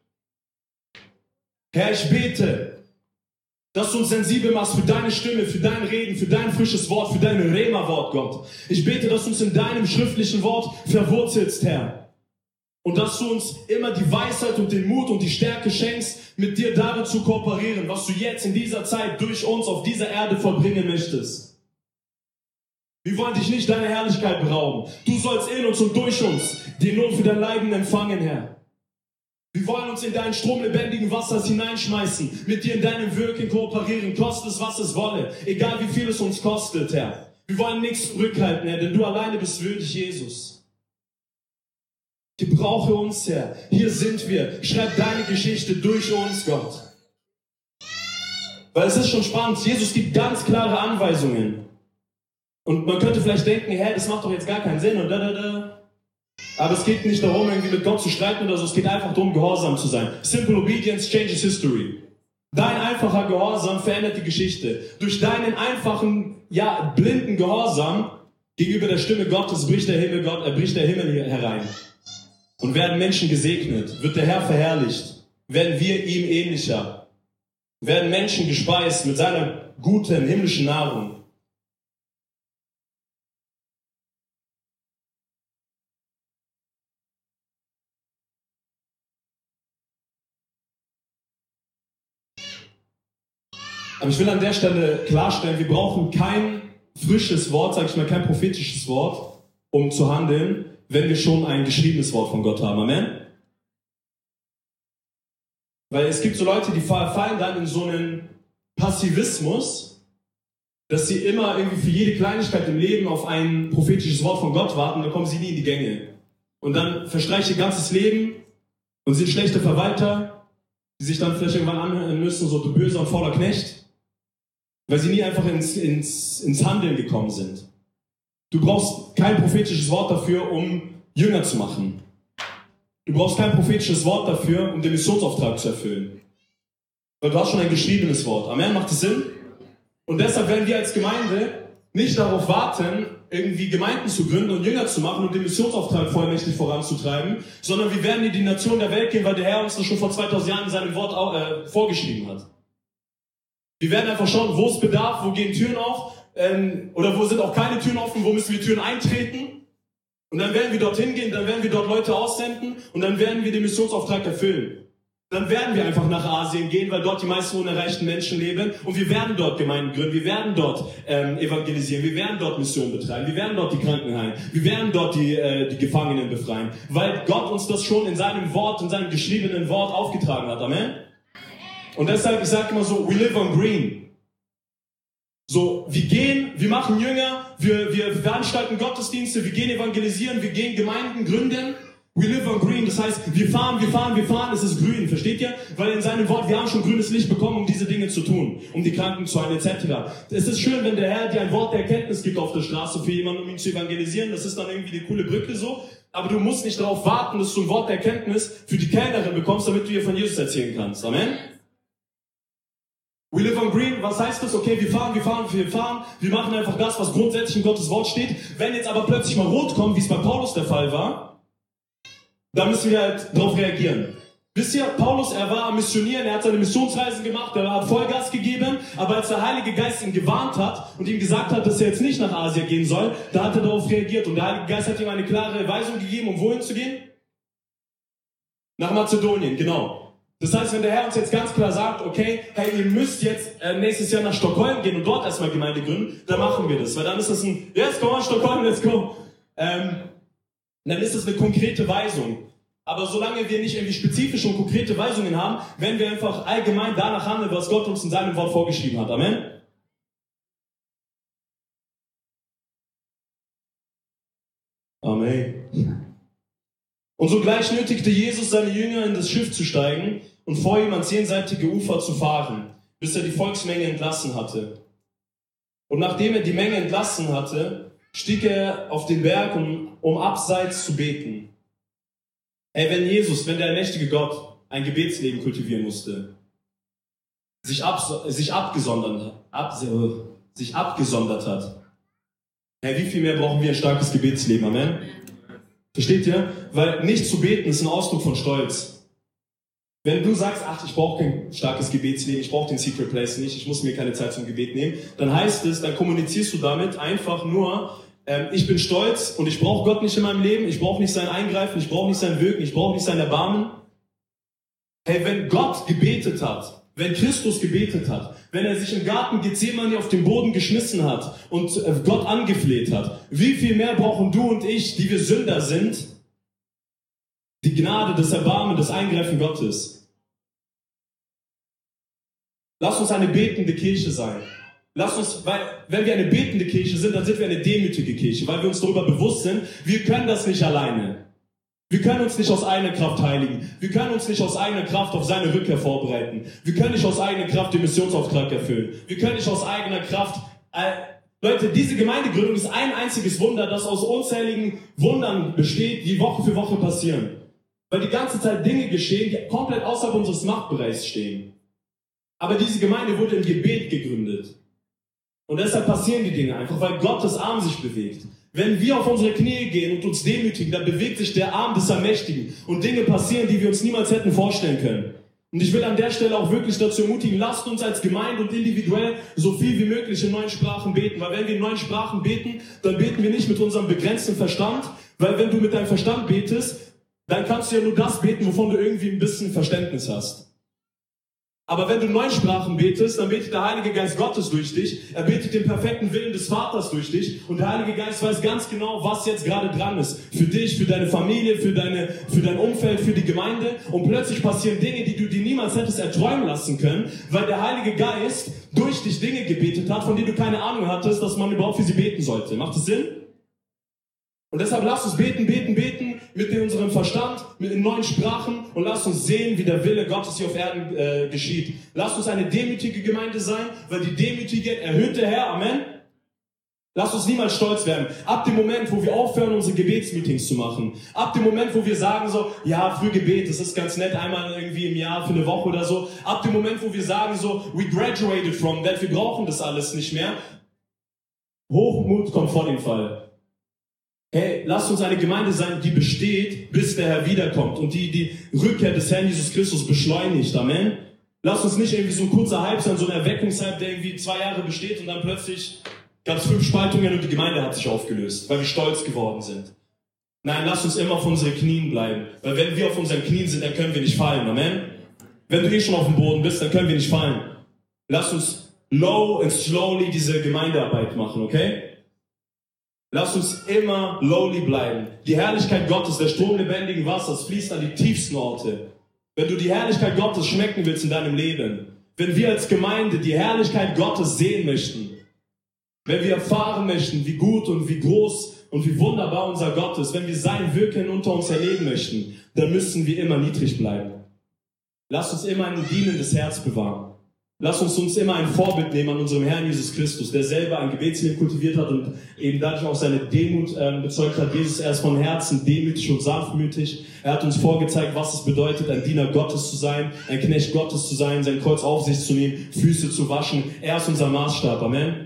Herr, ich bete, dass du uns sensibel machst für deine Stimme, für dein Reden, für dein frisches Wort, für dein Rema-Wort, Gott. Ich bete, dass du uns in deinem schriftlichen Wort verwurzelst, Herr. Und dass du uns immer die Weisheit und den Mut und die Stärke schenkst, mit dir darin zu kooperieren, was du jetzt in dieser Zeit durch uns auf dieser Erde vollbringen möchtest. Wir wollen dich nicht deiner Herrlichkeit berauben. Du sollst in uns und durch uns den Lohn für dein Leiden empfangen, Herr. Wir wollen uns in deinen Strom lebendigen Wassers hineinschmeißen, mit dir in deinem Wirken kooperieren, koste es, was es wolle, egal wie viel es uns kostet, Herr. Wir wollen nichts zurückhalten, Herr, denn du alleine bist würdig, Jesus. Gebrauche uns, Herr. Hier sind wir. Schreib deine Geschichte durch uns, Gott. Weil es ist schon spannend. Jesus gibt ganz klare Anweisungen. Und man könnte vielleicht denken, hä, das macht doch jetzt gar keinen Sinn und da. Aber es geht nicht darum, irgendwie mit Gott zu streiten oder so. Es geht einfach darum, gehorsam zu sein. Simple obedience changes history. Dein einfacher Gehorsam verändert die Geschichte. Durch deinen einfachen, ja, blinden Gehorsam gegenüber der Stimme Gottes bricht der Himmel hier herein. Und werden Menschen gesegnet, wird der Herr verherrlicht, werden wir ihm ähnlicher, werden Menschen gespeist mit seiner guten himmlischen Nahrung. Aber ich will an der Stelle klarstellen, wir brauchen kein frisches Wort, sage ich mal, kein prophetisches Wort, um zu handeln, wenn wir schon ein geschriebenes Wort von Gott haben. Amen? Weil es gibt so Leute, die fallen dann in so einen Passivismus, dass sie immer irgendwie für jede Kleinigkeit im Leben auf ein prophetisches Wort von Gott warten, dann kommen sie nie in die Gänge. Und dann verstreicht ihr ganzes Leben und sind schlechte Verwalter, die sich dann vielleicht irgendwann anhören müssen, so du böser und fauler Knecht, weil sie nie einfach ins Handeln gekommen sind. Du brauchst kein prophetisches Wort dafür, um Jünger zu machen. Du brauchst kein prophetisches Wort dafür, um den Missionsauftrag zu erfüllen. Weil du hast schon ein geschriebenes Wort. Amen, macht das Sinn? Und deshalb werden wir als Gemeinde nicht darauf warten, irgendwie Gemeinden zu gründen und Jünger zu machen und den Missionsauftrag vollmächtig voranzutreiben, sondern wir werden in die Nation der Welt gehen, weil der Herr uns das schon vor 2000 Jahren in seinem Wort vorgeschrieben hat. Wir werden einfach schauen, wo es bedarf, wo gehen Türen auf, oder wo sind auch keine Türen offen, wo müssen wir Türen eintreten. Und dann werden wir dorthin gehen, dann werden wir dort Leute aussenden und dann werden wir den Missionsauftrag erfüllen. Dann werden wir einfach nach Asien gehen, weil dort die meisten unerreichten Menschen leben und wir werden dort Gemeinden gründen, wir werden dort evangelisieren, wir werden dort Missionen betreiben, wir werden dort die Kranken heilen, wir werden dort die Gefangenen befreien, weil Gott uns das schon in seinem Wort, in seinem geschriebenen Wort aufgetragen hat. Amen? Und deshalb, ich sage immer so, we live on green. So, wir gehen, wir machen Jünger, wir veranstalten Gottesdienste, wir gehen evangelisieren, wir gehen Gemeinden gründen. We live on green, das heißt, wir fahren, es ist grün, versteht ihr? Weil in seinem Wort, wir haben schon grünes Licht bekommen, um diese Dinge zu tun, um die Kranken zu heilen, etc. Es ist schön, wenn der Herr dir ein Wort der Erkenntnis gibt auf der Straße für jemanden, um ihn zu evangelisieren, das ist dann irgendwie die coole Brücke so, aber du musst nicht darauf warten, dass du ein Wort der Erkenntnis für die Kellnerin bekommst, damit du ihr von Jesus erzählen kannst. Amen? We live on green, was heißt das? Okay, wir fahren, wir machen einfach das, was grundsätzlich in Gottes Wort steht. Wenn jetzt aber plötzlich mal rot kommt, wie es bei Paulus der Fall war, dann müssen wir halt darauf reagieren. Wisst ihr, Paulus, er war am Missionieren, er hat seine Missionsreisen gemacht, er hat Vollgas gegeben, aber als der Heilige Geist ihn gewarnt hat und ihm gesagt hat, dass er jetzt nicht nach Asien gehen soll, da hat er darauf reagiert und der Heilige Geist hat ihm eine klare Weisung gegeben, um wohin zu gehen? Nach Mazedonien, genau. Das heißt, wenn der Herr uns jetzt ganz klar sagt, okay, hey, ihr müsst jetzt nächstes Jahr nach Stockholm gehen und dort erstmal Gemeinde gründen, dann machen wir das. Weil dann ist das ein, jetzt komm mal Stockholm, let's go. Dann ist das eine konkrete Weisung. Aber solange wir nicht irgendwie spezifische und konkrete Weisungen haben, werden wir einfach allgemein danach handeln, was Gott uns in seinem Wort vorgeschrieben hat. Amen? Amen. Und sogleich nötigte Jesus seine Jünger, in das Schiff zu steigen und vor ihm ans jenseitige Ufer zu fahren, bis er die Volksmenge entlassen hatte. Und nachdem er die Menge entlassen hatte, stieg er auf den Berg, um abseits zu beten. Hey, wenn der mächtige Gott ein Gebetsleben kultivieren musste, sich abgesondert hat, hey, wie viel mehr brauchen wir ein starkes Gebetsleben? Amen? Versteht ihr? Weil nicht zu beten ist ein Ausdruck von Stolz. Wenn du sagst, ach, ich brauche kein starkes Gebetsleben, ich brauche den Secret Place nicht, ich muss mir keine Zeit zum Gebet nehmen, dann heißt es, dann kommunizierst du damit einfach nur, ich bin stolz und ich brauche Gott nicht in meinem Leben, ich brauche nicht sein Eingreifen, ich brauche nicht sein Wirken, ich brauche nicht sein Erbarmen. Hey, wenn Gott gebetet hat, wenn Christus gebetet hat, wenn er sich im Garten Gethsemane auf den Boden geschmissen hat und Gott angefleht hat, wie viel mehr brauchen du und ich, die wir Sünder sind, die Gnade, das Erbarmen, das Eingreifen Gottes? Lass uns eine betende Kirche sein. Lass uns, weil, wenn wir eine betende Kirche sind, dann sind wir eine demütige Kirche, weil wir uns darüber bewusst sind, wir können das nicht alleine. Wir können uns nicht aus eigener Kraft heiligen. Wir können uns nicht aus eigener Kraft auf seine Rückkehr vorbereiten. Wir können nicht aus eigener Kraft den Missionsauftrag erfüllen. Wir können nicht aus eigener Kraft... Leute, diese Gemeindegründung ist ein einziges Wunder, das aus unzähligen Wundern besteht, die Woche für Woche passieren. Weil die ganze Zeit Dinge geschehen, die komplett außerhalb unseres Machtbereichs stehen. Aber diese Gemeinde wurde im Gebet gegründet. Und deshalb passieren die Dinge einfach, weil Gottes Arm sich bewegt. Wenn wir auf unsere Knie gehen und uns demütigen, dann bewegt sich der Arm des Allmächtigen. Und Dinge passieren, die wir uns niemals hätten vorstellen können. Und ich will an der Stelle auch wirklich dazu ermutigen, lasst uns als Gemeinde und individuell so viel wie möglich in neuen Sprachen beten. Weil wenn wir in neuen Sprachen beten, dann beten wir nicht mit unserem begrenzten Verstand. Weil wenn du mit deinem Verstand betest, dann kannst du ja nur das beten, wovon du irgendwie ein bisschen Verständnis hast. Aber wenn du in neuen Sprachen betest, dann betet der Heilige Geist Gottes durch dich. Er betet den perfekten Willen des Vaters durch dich. Und der Heilige Geist weiß ganz genau, was jetzt gerade dran ist. Für dich, für deine Familie, für dein Umfeld, für die Gemeinde. Und plötzlich passieren Dinge, die du dir niemals hättest erträumen lassen können, weil der Heilige Geist durch dich Dinge gebetet hat, von denen du keine Ahnung hattest, dass man überhaupt für sie beten sollte. Macht das Sinn? Und deshalb lasst uns beten mit unserem Verstand, mit den neuen Sprachen und lasst uns sehen, wie der Wille Gottes hier auf Erden geschieht. Lasst uns eine demütige Gemeinde sein, weil die Demütige erhöht der Herr. Amen. Lasst uns niemals stolz werden. Ab dem Moment, wo wir aufhören, unsere Gebetsmeetings zu machen, ab dem Moment, wo wir sagen so, ja, für Gebet, das ist ganz nett, einmal irgendwie im Jahr für eine Woche oder so, ab dem Moment, wo wir sagen so, we graduated from that, wir brauchen das alles nicht mehr, Hochmut kommt vor dem Fall. Hey, lasst uns eine Gemeinde sein, die besteht, bis der Herr wiederkommt und die Rückkehr des Herrn Jesus Christus beschleunigt. Amen. Lasst uns nicht irgendwie so ein kurzer Hype sein, so ein Erweckungshype, der irgendwie 2 Jahre besteht und dann plötzlich gab es 5 Spaltungen und die Gemeinde hat sich aufgelöst, weil wir stolz geworden sind. Nein, lasst uns immer auf unseren Knien bleiben, weil wenn wir auf unseren Knien sind, dann können wir nicht fallen. Amen. Wenn du schon auf dem Boden bist, dann können wir nicht fallen. Lasst uns low and slowly diese Gemeindearbeit machen, okay? Lasst uns immer lowly bleiben. Die Herrlichkeit Gottes, der Strom lebendigen Wassers, fließt an die tiefsten Orte. Wenn du die Herrlichkeit Gottes schmecken willst in deinem Leben, wenn wir als Gemeinde die Herrlichkeit Gottes sehen möchten, wenn wir erfahren möchten, wie gut und wie groß und wie wunderbar unser Gott ist, wenn wir sein Wirken unter uns erleben möchten, dann müssen wir immer niedrig bleiben. Lasst uns immer ein dienendes Herz bewahren. Lasst uns immer ein Vorbild nehmen an unserem Herrn Jesus Christus, der selber ein Gebetsleben kultiviert hat und eben dadurch auch seine Demut bezeugt hat. Jesus, er ist von Herzen demütig und sanftmütig. Er hat uns vorgezeigt, was es bedeutet, ein Diener Gottes zu sein, ein Knecht Gottes zu sein, sein Kreuz auf sich zu nehmen, Füße zu waschen. Er ist unser Maßstab. Amen.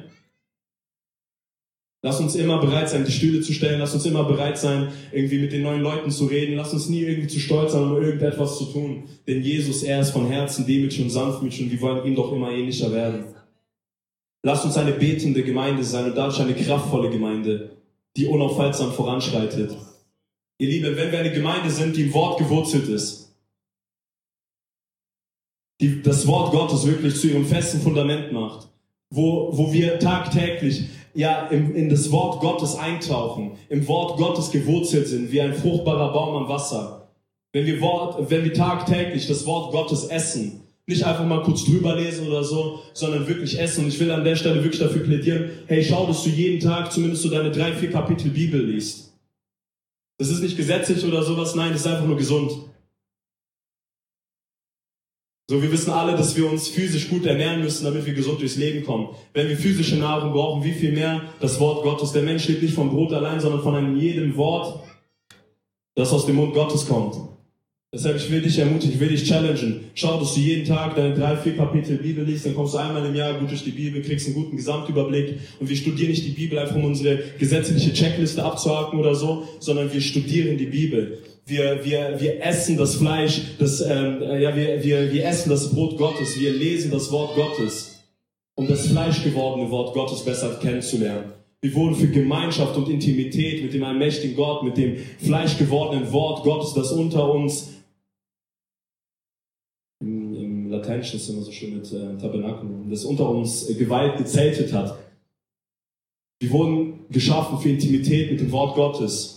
Lass uns immer bereit sein, die Stühle zu stellen. Lass uns immer bereit sein, irgendwie mit den neuen Leuten zu reden. Lass uns nie irgendwie zu stolz sein, um irgendetwas zu tun. Denn Jesus, er ist von Herzen demütig und sanftmütig und wir wollen ihm doch immer ähnlicher werden. Lass uns eine betende Gemeinde sein und dadurch eine kraftvolle Gemeinde, die unaufhaltsam voranschreitet. Ihr Lieben, wenn wir eine Gemeinde sind, die im Wort gewurzelt ist, die das Wort Gottes wirklich zu ihrem festen Fundament macht, wo wir tagtäglich ja in das Wort Gottes eintauchen, im Wort Gottes gewurzelt sind, wie ein fruchtbarer Baum am Wasser. Wenn wir tagtäglich das Wort Gottes essen, nicht einfach mal kurz drüber lesen oder so, sondern wirklich essen. Und ich will an der Stelle wirklich dafür plädieren, hey, schau, dass du jeden Tag zumindest so deine 3-4 Kapitel Bibel liest. Das ist nicht gesetzlich oder sowas, nein, das ist einfach nur gesund. So, wir wissen alle, dass wir uns physisch gut ernähren müssen, damit wir gesund durchs Leben kommen. Wenn wir physische Nahrung brauchen, wie viel mehr das Wort Gottes. Der Mensch lebt nicht vom Brot allein, sondern von einem jedem Wort, das aus dem Mund Gottes kommt. Deshalb, ich will dich ermutigen, ich will dich challengen. Schau, dass du jeden Tag deine 3-4 Kapitel Bibel liest, dann kommst du einmal im Jahr gut durch die Bibel, kriegst einen guten Gesamtüberblick. Und wir studieren nicht die Bibel einfach, um unsere gesetzliche Checkliste abzuhaken oder so, sondern wir studieren die Bibel. Wir essen das Fleisch, wir essen das Brot Gottes, wir lesen das Wort Gottes, um das fleischgewordene Wort Gottes besser kennenzulernen. Wir wurden für Gemeinschaft und Intimität mit dem allmächtigen Gott, mit dem fleischgewordenen Wort Gottes, das unter uns, im Lateinischen ist immer so schön mit Tabernakel, das unter uns Gewalt gezeltet hat. Wir wurden geschaffen für Intimität mit dem Wort Gottes.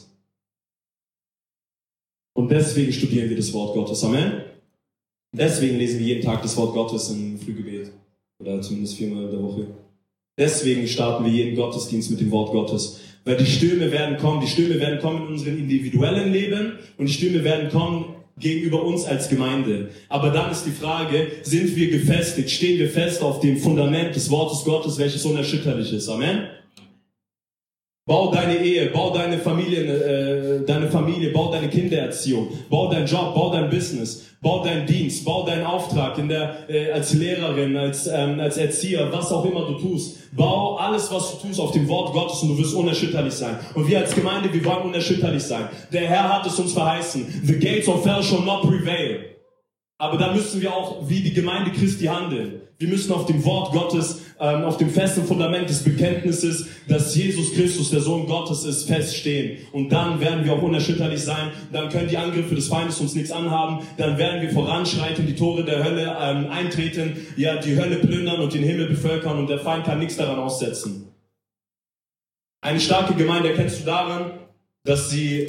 Und deswegen studieren wir das Wort Gottes. Amen? Deswegen lesen wir jeden Tag das Wort Gottes im Frühgebet. Oder zumindest 4-mal in der Woche. Deswegen starten wir jeden Gottesdienst mit dem Wort Gottes. Weil die Stürme werden kommen. Die Stürme werden kommen in unserem individuellen Leben. Und die Stürme werden kommen gegenüber uns als Gemeinde. Aber dann ist die Frage, sind wir gefestigt? Stehen wir fest auf dem Fundament des Wortes Gottes, welches unerschütterlich ist? Amen? Bau deine Ehe, bau deine Familie, bau deine Kindererziehung, bau deinen Job, bau dein Business, bau deinen Dienst, bau deinen Auftrag als Lehrerin, als Erzieher, was auch immer du tust. Bau alles, was du tust, auf dem Wort Gottes und du wirst unerschütterlich sein. Und wir als Gemeinde, wir wollen unerschütterlich sein. Der Herr hat es uns verheißen. The gates of hell shall not prevail. Aber da müssen wir auch wie die Gemeinde Christi handeln. Wir müssen auf dem Wort Gottes, auf dem festen Fundament des Bekenntnisses, dass Jesus Christus der Sohn Gottes ist, feststehen. Und dann werden wir auch unerschütterlich sein. Dann können die Angriffe des Feindes uns nichts anhaben. Dann werden wir voranschreiten, die Tore der Hölle eintreten, ja, die Hölle plündern und den Himmel bevölkern und der Feind kann nichts daran aussetzen. Eine starke Gemeinde erkennst du daran, dass sie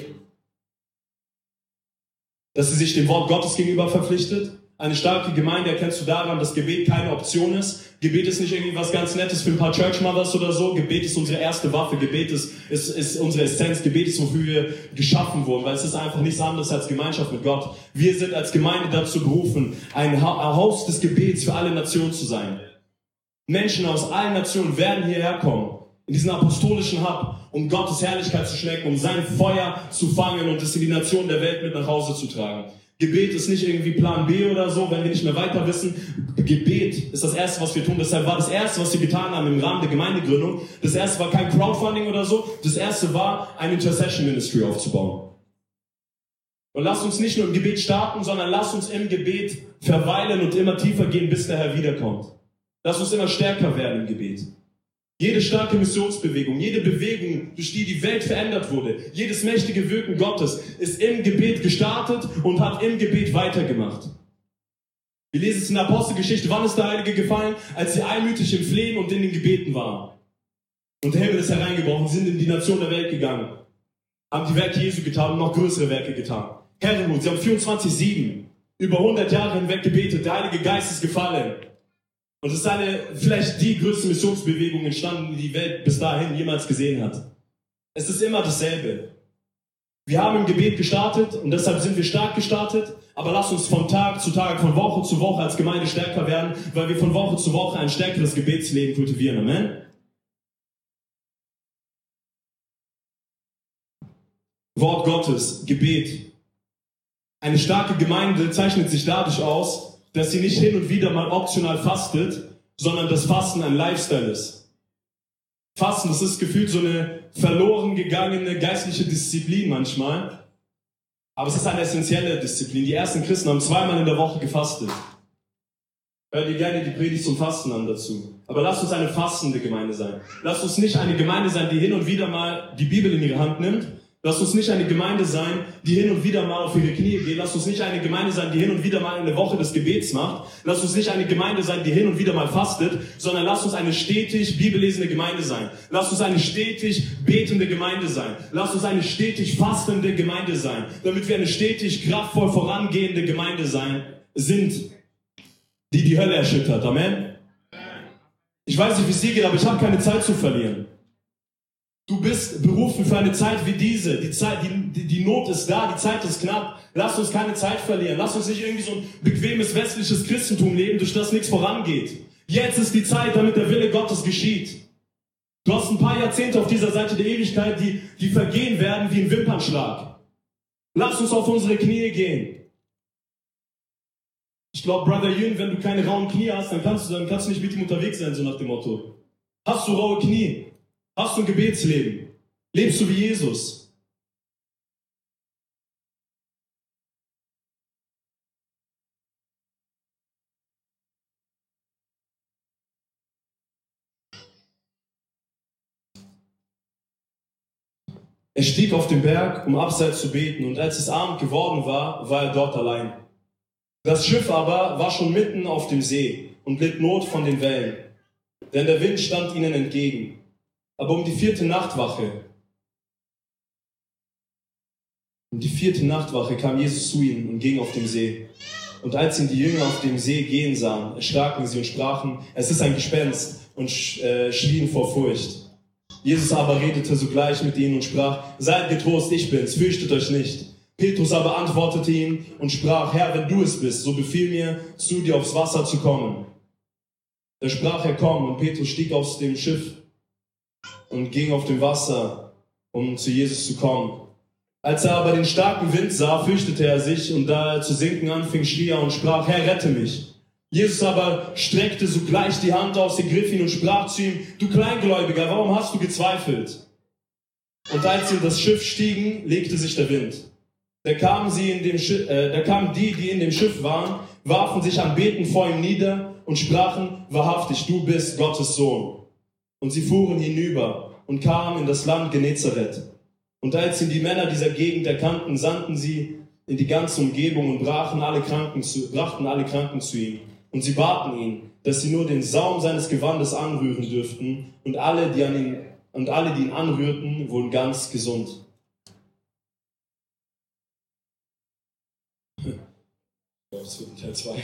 sich dem Wort Gottes gegenüber verpflichtet. Eine starke Gemeinde erkennst du daran, dass Gebet keine Option ist. Gebet ist nicht irgendwie was ganz Nettes für ein paar Church Mothers oder so. Gebet ist unsere erste Waffe. Gebet ist unsere Essenz. Gebet ist, wofür wir geschaffen wurden, weil es ist einfach nichts anderes als Gemeinschaft mit Gott. Wir sind als Gemeinde dazu berufen, ein Haus des Gebets für alle Nationen zu sein. Menschen aus allen Nationen werden hierher kommen, in diesen apostolischen Hub, um Gottes Herrlichkeit zu schmecken, um sein Feuer zu fangen und es in die Nationen der Welt mit nach Hause zu tragen. Gebet ist nicht irgendwie Plan B oder so, wenn wir nicht mehr weiter wissen. Gebet ist das Erste, was wir tun. Deshalb war das Erste, was wir getan haben im Rahmen der Gemeindegründung, das Erste war kein Crowdfunding oder so, das Erste war, ein Intercession Ministry aufzubauen. Und lasst uns nicht nur im Gebet starten, sondern lasst uns im Gebet verweilen und immer tiefer gehen, bis der Herr wiederkommt. Lasst uns immer stärker werden im Gebet. Jede starke Missionsbewegung, jede Bewegung, durch die die Welt verändert wurde, jedes mächtige Wirken Gottes ist im Gebet gestartet und hat im Gebet weitergemacht. Wir lesen es in der Apostelgeschichte. Wann ist der Heilige gefallen? Als sie einmütig im Flehen und in den Gebeten waren. Und der Himmel ist hereingebrochen, sie sind in die Nation der Welt gegangen, haben die Werke Jesu getan und noch größere Werke getan. Herrenhut, sie haben 24/7 über 100 Jahre hinweg gebetet, der Heilige Geist ist gefallen. Und es ist vielleicht die größte Missionsbewegung entstanden, die die Welt bis dahin jemals gesehen hat. Es ist immer dasselbe. Wir haben im Gebet gestartet und deshalb sind wir stark gestartet, aber lasst uns von Tag zu Tag, von Woche zu Woche als Gemeinde stärker werden, weil wir von Woche zu Woche ein stärkeres Gebetsleben kultivieren. Amen. Wort Gottes, Gebet. Eine starke Gemeinde zeichnet sich dadurch aus, dass sie nicht hin und wieder mal optional fastet, sondern das Fasten ein Lifestyle ist. Fasten, das ist gefühlt so eine verloren gegangene geistliche Disziplin manchmal, aber es ist eine essentielle Disziplin. Die ersten Christen haben 2-mal in der Woche gefastet. Hört ihr gerne die Predigt zum Fasten an dazu. Aber lasst uns eine fastende Gemeinde sein. Lasst uns nicht eine Gemeinde sein, die hin und wieder mal die Bibel in ihre Hand nimmt, Lass uns nicht eine Gemeinde sein, die hin und wieder mal auf ihre Knie geht. Lass uns nicht eine Gemeinde sein, die hin und wieder mal eine Woche des Gebets macht. Lass uns nicht eine Gemeinde sein, die hin und wieder mal fastet, sondern lass uns eine stetig bibellesende Gemeinde sein. Lass uns eine stetig betende Gemeinde sein. Lass uns eine stetig fastende Gemeinde sein, damit wir eine stetig kraftvoll vorangehende Gemeinde sind, die die Hölle erschüttert. Amen. Ich weiß nicht, wie es dir geht, aber ich habe keine Zeit zu verlieren. Du bist berufen für eine Zeit wie diese. Die Not ist da, die Zeit ist knapp. Lass uns keine Zeit verlieren. Lass uns nicht irgendwie so ein bequemes westliches Christentum leben, durch das nichts vorangeht. Jetzt ist die Zeit, damit der Wille Gottes geschieht. Du hast ein paar Jahrzehnte auf dieser Seite der Ewigkeit, die vergehen werden wie ein Wimpernschlag. Lass uns auf unsere Knie gehen. Ich glaube, Brother Yun, wenn du keine rauen Knie hast, dann kannst du nicht mit ihm unterwegs sein, so nach dem Motto. Hast du raue Knie? Hast du ein Gebetsleben? Lebst du wie Jesus? Er stieg auf den Berg, um abseits zu beten, und als es Abend geworden war, war er dort allein. Das Schiff aber war schon mitten auf dem See und litt Not von den Wellen, denn der Wind stand ihnen entgegen. Aber um die vierte Nachtwache kam Jesus zu ihnen und ging auf dem See. Und als ihn die Jünger auf dem See gehen sahen, erschraken sie und sprachen, es ist ein Gespenst, und schrien vor Furcht. Jesus aber redete sogleich mit ihnen und sprach, seid getrost, ich bin's, fürchtet euch nicht. Petrus aber antwortete ihm und sprach, Herr, wenn du es bist, so befiehl mir, zu dir aufs Wasser zu kommen. Da sprach er, komm, und Petrus stieg aus dem Schiff und ging auf dem Wasser, um zu Jesus zu kommen. Als er aber den starken Wind sah, fürchtete er sich, und da er zu sinken anfing, schrie er und sprach, Herr, rette mich. Jesus aber streckte sogleich die Hand aus, ergriff ihn und sprach zu ihm, du Kleingläubiger, warum hast du gezweifelt? Und als sie in das Schiff stiegen, legte sich der Wind. Da kamen die in dem Schiff waren, warfen sich anbetend vor ihm nieder und sprachen, wahrhaftig, du bist Gottes Sohn. Und sie fuhren hinüber und kamen in das Land Genezareth. Und als ihn die Männer dieser Gegend erkannten, sandten sie in die ganze Umgebung und brachten alle Kranken zu ihm. Und sie baten ihn, dass sie nur den Saum seines Gewandes anrühren dürften, und alle, die ihn anrührten, wurden ganz gesund. Ich glaube, es wird Teil 2.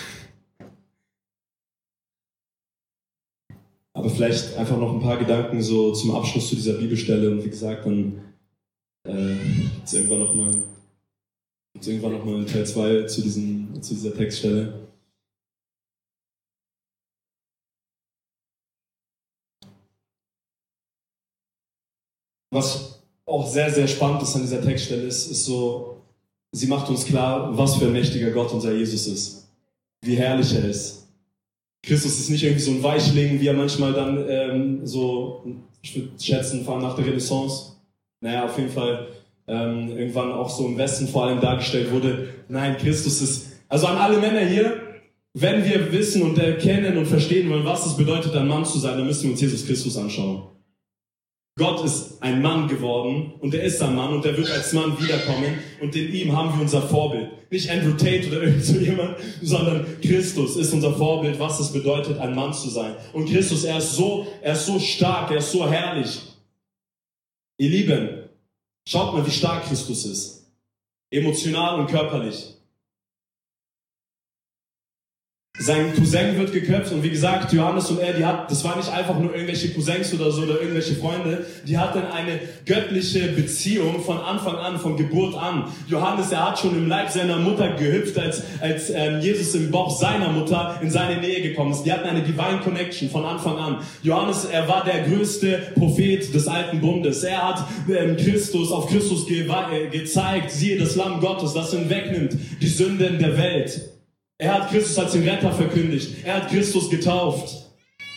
Aber vielleicht einfach noch ein paar Gedanken so zum Abschluss zu dieser Bibelstelle. Und wie gesagt, dann gibt es irgendwann noch mal einen Teil 2 zu dieser Textstelle. Was auch sehr, sehr spannend ist an dieser Textstelle, ist so, sie macht uns klar, was für ein mächtiger Gott unser Jesus ist. Wie herrlich er ist. Christus ist nicht irgendwie so ein Weichling, wie er manchmal dann ich würde schätzen, vor allem nach der Renaissance, auf jeden Fall irgendwann auch so im Westen vor allem dargestellt wurde. Nein, Christus ist, also an alle Männer hier, wenn wir wissen und erkennen und verstehen wollen, was es bedeutet, ein Mann zu sein, dann müssen wir uns Jesus Christus anschauen. Gott ist ein Mann geworden und er ist ein Mann und er wird als Mann wiederkommen und in ihm haben wir unser Vorbild. Nicht Andrew Tate oder irgend so jemand, sondern Christus ist unser Vorbild, was es bedeutet, ein Mann zu sein. Und Christus, er ist so stark, er ist so herrlich. Ihr Lieben, schaut mal, wie stark Christus ist. Emotional und körperlich. Sein Cousin wird geköpft und wie gesagt, Johannes und er, das waren nicht einfach nur irgendwelche Cousins oder so oder irgendwelche Freunde, die hatten eine göttliche Beziehung von Anfang an, von Geburt an. Johannes, er hat schon im Leib seiner Mutter gehüpft, als Jesus im Bauch seiner Mutter in seine Nähe gekommen ist. Die hatten eine Divine Connection von Anfang an. Johannes, er war der größte Prophet des Alten Bundes. Er hat auf Christus gezeigt, siehe das Lamm Gottes, das hinwegnimmt die Sünden der Welt. Er hat Christus als den Retter verkündigt. Er hat Christus getauft.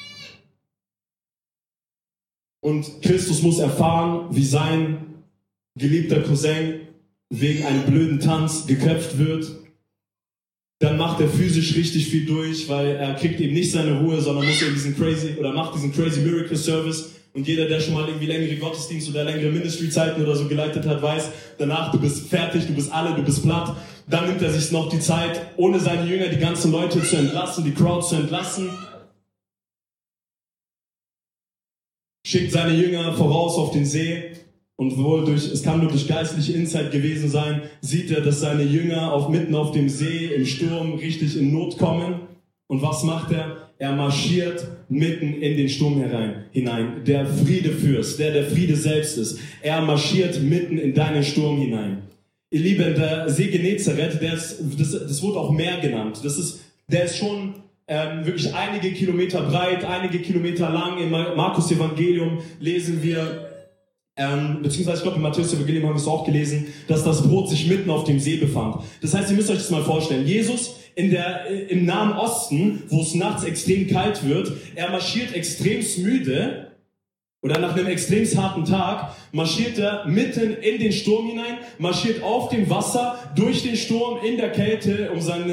Und Christus muss erfahren, wie sein geliebter Cousin wegen einem blöden Tanz geköpft wird. Dann macht er physisch richtig viel durch, weil er kriegt eben nicht seine Ruhe, sondern muss eben macht diesen crazy Miracle Service. Und jeder, der schon mal irgendwie längere Gottesdienste oder längere Ministry-Zeiten oder so geleitet hat, weiß, danach, du bist fertig, du bist platt. Dann nimmt er sich noch die Zeit, ohne seine Jünger die ganzen Leute zu entlassen, die Crowd zu entlassen. Schickt seine Jünger voraus auf den See. Und es kann nur durch geistliche Insight gewesen sein, sieht er, dass seine Jünger mitten auf dem See im Sturm richtig in Not kommen. Und was macht er? Er marschiert mitten in den Sturm hinein. Der Friedefürst, der Friede selbst ist. Er marschiert mitten in deinen Sturm hinein. Ihr Lieben, der See Genezareth, das wurde auch Meer genannt. Der ist schon wirklich einige Kilometer breit, einige Kilometer lang. Im Markus-Evangelium lesen wir, beziehungsweise ich glaube im Matthäus-Evangelium haben wir es auch gelesen, dass das Boot sich mitten auf dem See befand. Das heißt, ihr müsst euch das mal vorstellen. Jesus im Nahen Osten, wo es nachts extrem kalt wird, er marschiert extremst müde oder nach einem extrem harten Tag, marschiert er mitten in den Sturm hinein, marschiert auf dem Wasser, durch den Sturm, in der Kälte,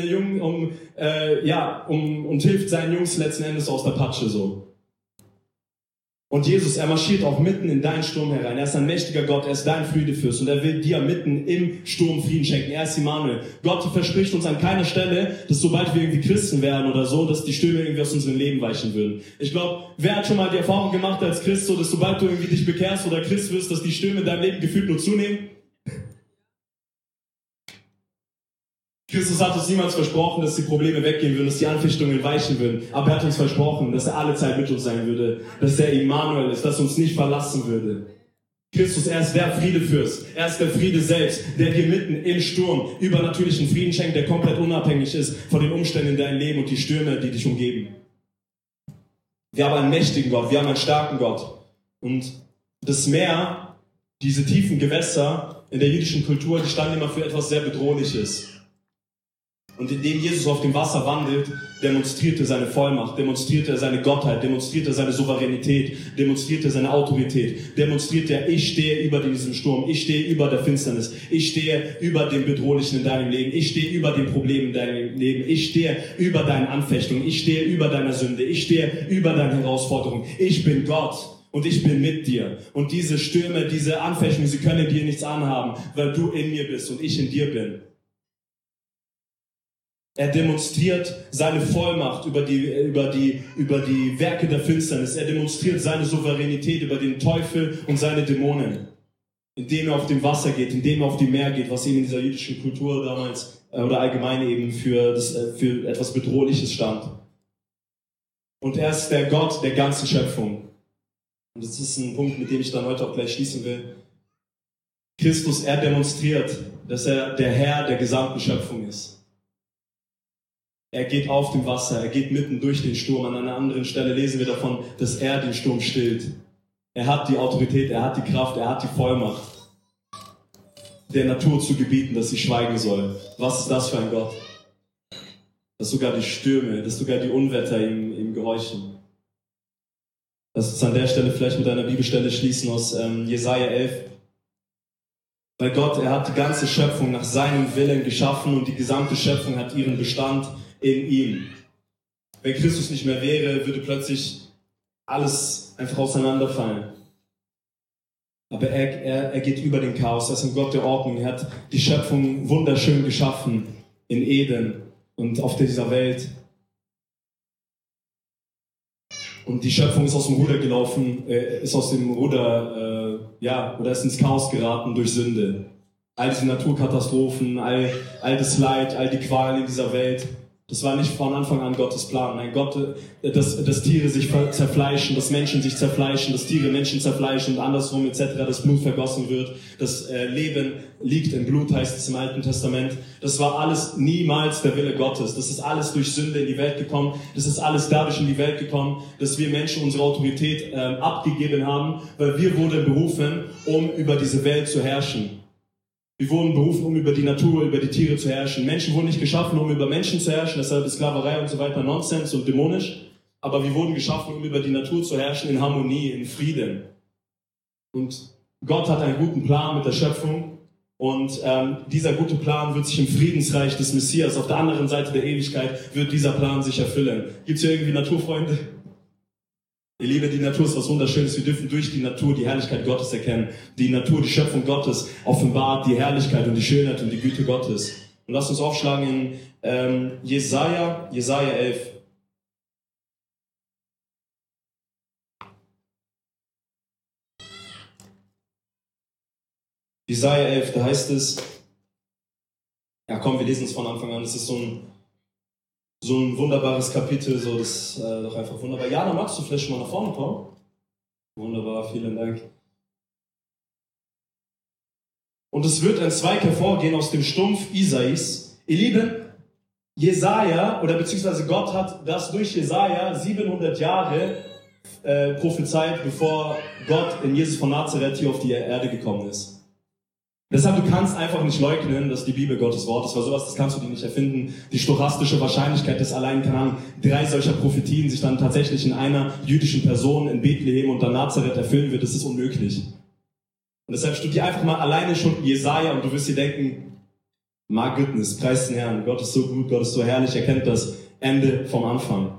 und hilft seinen Jungs letzten Endes aus der Patsche so. Und Jesus, er marschiert auch mitten in deinen Sturm herein. Er ist ein mächtiger Gott, er ist dein Friedefürst und er will dir mitten im Sturm Frieden schenken. Er ist Immanuel. Gott verspricht uns an keiner Stelle, dass sobald wir irgendwie Christen werden oder so, dass die Stürme irgendwie aus unserem Leben weichen würden. Ich glaube, wer hat schon mal die Erfahrung gemacht als Christ, so dass sobald du irgendwie dich bekehrst oder Christ wirst, dass die Stürme in deinem Leben gefühlt nur zunehmen? Christus hat uns niemals versprochen, dass die Probleme weggehen würden, dass die Anfechtungen weichen würden. Aber er hat uns versprochen, dass er alle Zeit mit uns sein würde, dass er Immanuel ist, dass er uns nicht verlassen würde. Christus, er ist der Friedefürst, er ist der Friede selbst, der dir mitten im Sturm übernatürlichen Frieden schenkt, der komplett unabhängig ist von den Umständen in deinem Leben und die Stürme, die dich umgeben. Wir haben einen mächtigen Gott, wir haben einen starken Gott. Und das Meer, diese tiefen Gewässer in der jüdischen Kultur, die standen immer für etwas sehr Bedrohliches. Und indem Jesus auf dem Wasser wandelt, demonstriert er seine Vollmacht, demonstriert er seine Gottheit, demonstriert er seine Souveränität, demonstriert er seine Autorität, demonstriert er, ich stehe über diesem Sturm, ich stehe über der Finsternis, ich stehe über dem Bedrohlichen in deinem Leben, ich stehe über den Problemen in deinem Leben, ich stehe über deinen Anfechtungen, ich stehe über deiner Sünde, ich stehe über deinen Herausforderungen. Ich bin Gott. Und ich bin mit dir. Und diese Stürme, diese Anfechtungen, sie können dir nichts anhaben, weil du in mir bist und ich in dir bin. Er demonstriert seine Vollmacht über die Werke der Finsternis. Er demonstriert seine Souveränität über den Teufel und seine Dämonen. Indem er auf dem Wasser geht, indem er auf die Meer geht, was eben in dieser jüdischen Kultur damals oder allgemein eben für etwas Bedrohliches stand. Und er ist der Gott der ganzen Schöpfung. Und das ist ein Punkt, mit dem ich dann heute auch gleich schließen will. Christus, er demonstriert, dass er der Herr der gesamten Schöpfung ist. Er geht auf dem Wasser, er geht mitten durch den Sturm. An einer anderen Stelle lesen wir davon, dass er den Sturm stillt. Er hat die Autorität, er hat die Kraft, er hat die Vollmacht, der Natur zu gebieten, dass sie schweigen soll. Was ist das für ein Gott? Dass sogar die Stürme, dass sogar die Unwetter ihm gehorchen. Lass uns an der Stelle vielleicht mit einer Bibelstelle schließen aus Jesaja 11. Weil Gott, er hat die ganze Schöpfung nach seinem Willen geschaffen und die gesamte Schöpfung hat ihren Bestand in ihm. Wenn Christus nicht mehr wäre, würde plötzlich alles einfach auseinanderfallen. Aber er geht über den Chaos, er ist ein Gott der Ordnung. Er hat die Schöpfung wunderschön geschaffen in Eden und auf dieser Welt. Und die Schöpfung ist aus dem Ruder gelaufen, ist ins Chaos geraten durch Sünde. All diese Naturkatastrophen, all das Leid, all die Qualen in dieser Welt, das war nicht von Anfang an Gottes Plan. Nein, Gott, dass Tiere sich zerfleischen, dass Menschen sich zerfleischen, dass Tiere Menschen zerfleischen und andersrum etc., dass Blut vergossen wird, das Leben liegt im Blut, heißt es im Alten Testament. Das war alles niemals der Wille Gottes. Das ist alles durch Sünde in die Welt gekommen. Das ist alles dadurch in die Welt gekommen, dass wir Menschen unsere Autorität abgegeben haben, weil wir wurden berufen, um über diese Welt zu herrschen. Wir wurden berufen, um über die Natur, über die Tiere zu herrschen. Menschen wurden nicht geschaffen, um über Menschen zu herrschen, deshalb ist Sklaverei und so weiter Nonsens und dämonisch. Aber wir wurden geschaffen, um über die Natur zu herrschen, in Harmonie, in Frieden. Und Gott hat einen guten Plan mit der Schöpfung. Und dieser gute Plan wird sich im Friedensreich des Messias, auf der anderen Seite der Ewigkeit, wird dieser Plan sich erfüllen. Gibt es hier irgendwie Naturfreunde? Ihr Liebe, die Natur ist was Wunderschönes. Wir dürfen durch die Natur die Herrlichkeit Gottes erkennen. Die Natur, die Schöpfung Gottes, offenbart die Herrlichkeit und die Schönheit und die Güte Gottes. Und lasst uns aufschlagen in Jesaja 11. Jesaja 11, da heißt es, ja komm, wir lesen es von Anfang an, es ist so ein wunderbares Kapitel, so, das ist doch einfach wunderbar. Jana, magst du vielleicht schon mal nach vorne kommen? Wunderbar, vielen Dank. Und es wird ein Zweig hervorgehen aus dem Stumpf Isais. Ihr Lieben, Jesaja, oder beziehungsweise Gott hat das durch Jesaja 700 Jahre prophezeit, bevor Gott in Jesus von Nazareth hier auf die Erde gekommen ist. Deshalb, du kannst einfach nicht leugnen, dass die Bibel Gottes Wort ist, weil sowas, das kannst du dir nicht erfinden. Die stochastische Wahrscheinlichkeit, dass allein, keine Ahnung, 3 solcher Prophetien sich dann tatsächlich in einer jüdischen Person in Bethlehem und dann Nazareth erfüllen wird, das ist unmöglich. Und deshalb studier einfach mal alleine schon Jesaja und du wirst dir denken, my goodness, preis den Herrn, Gott ist so gut, Gott ist so herrlich, er kennt das Ende vom Anfang.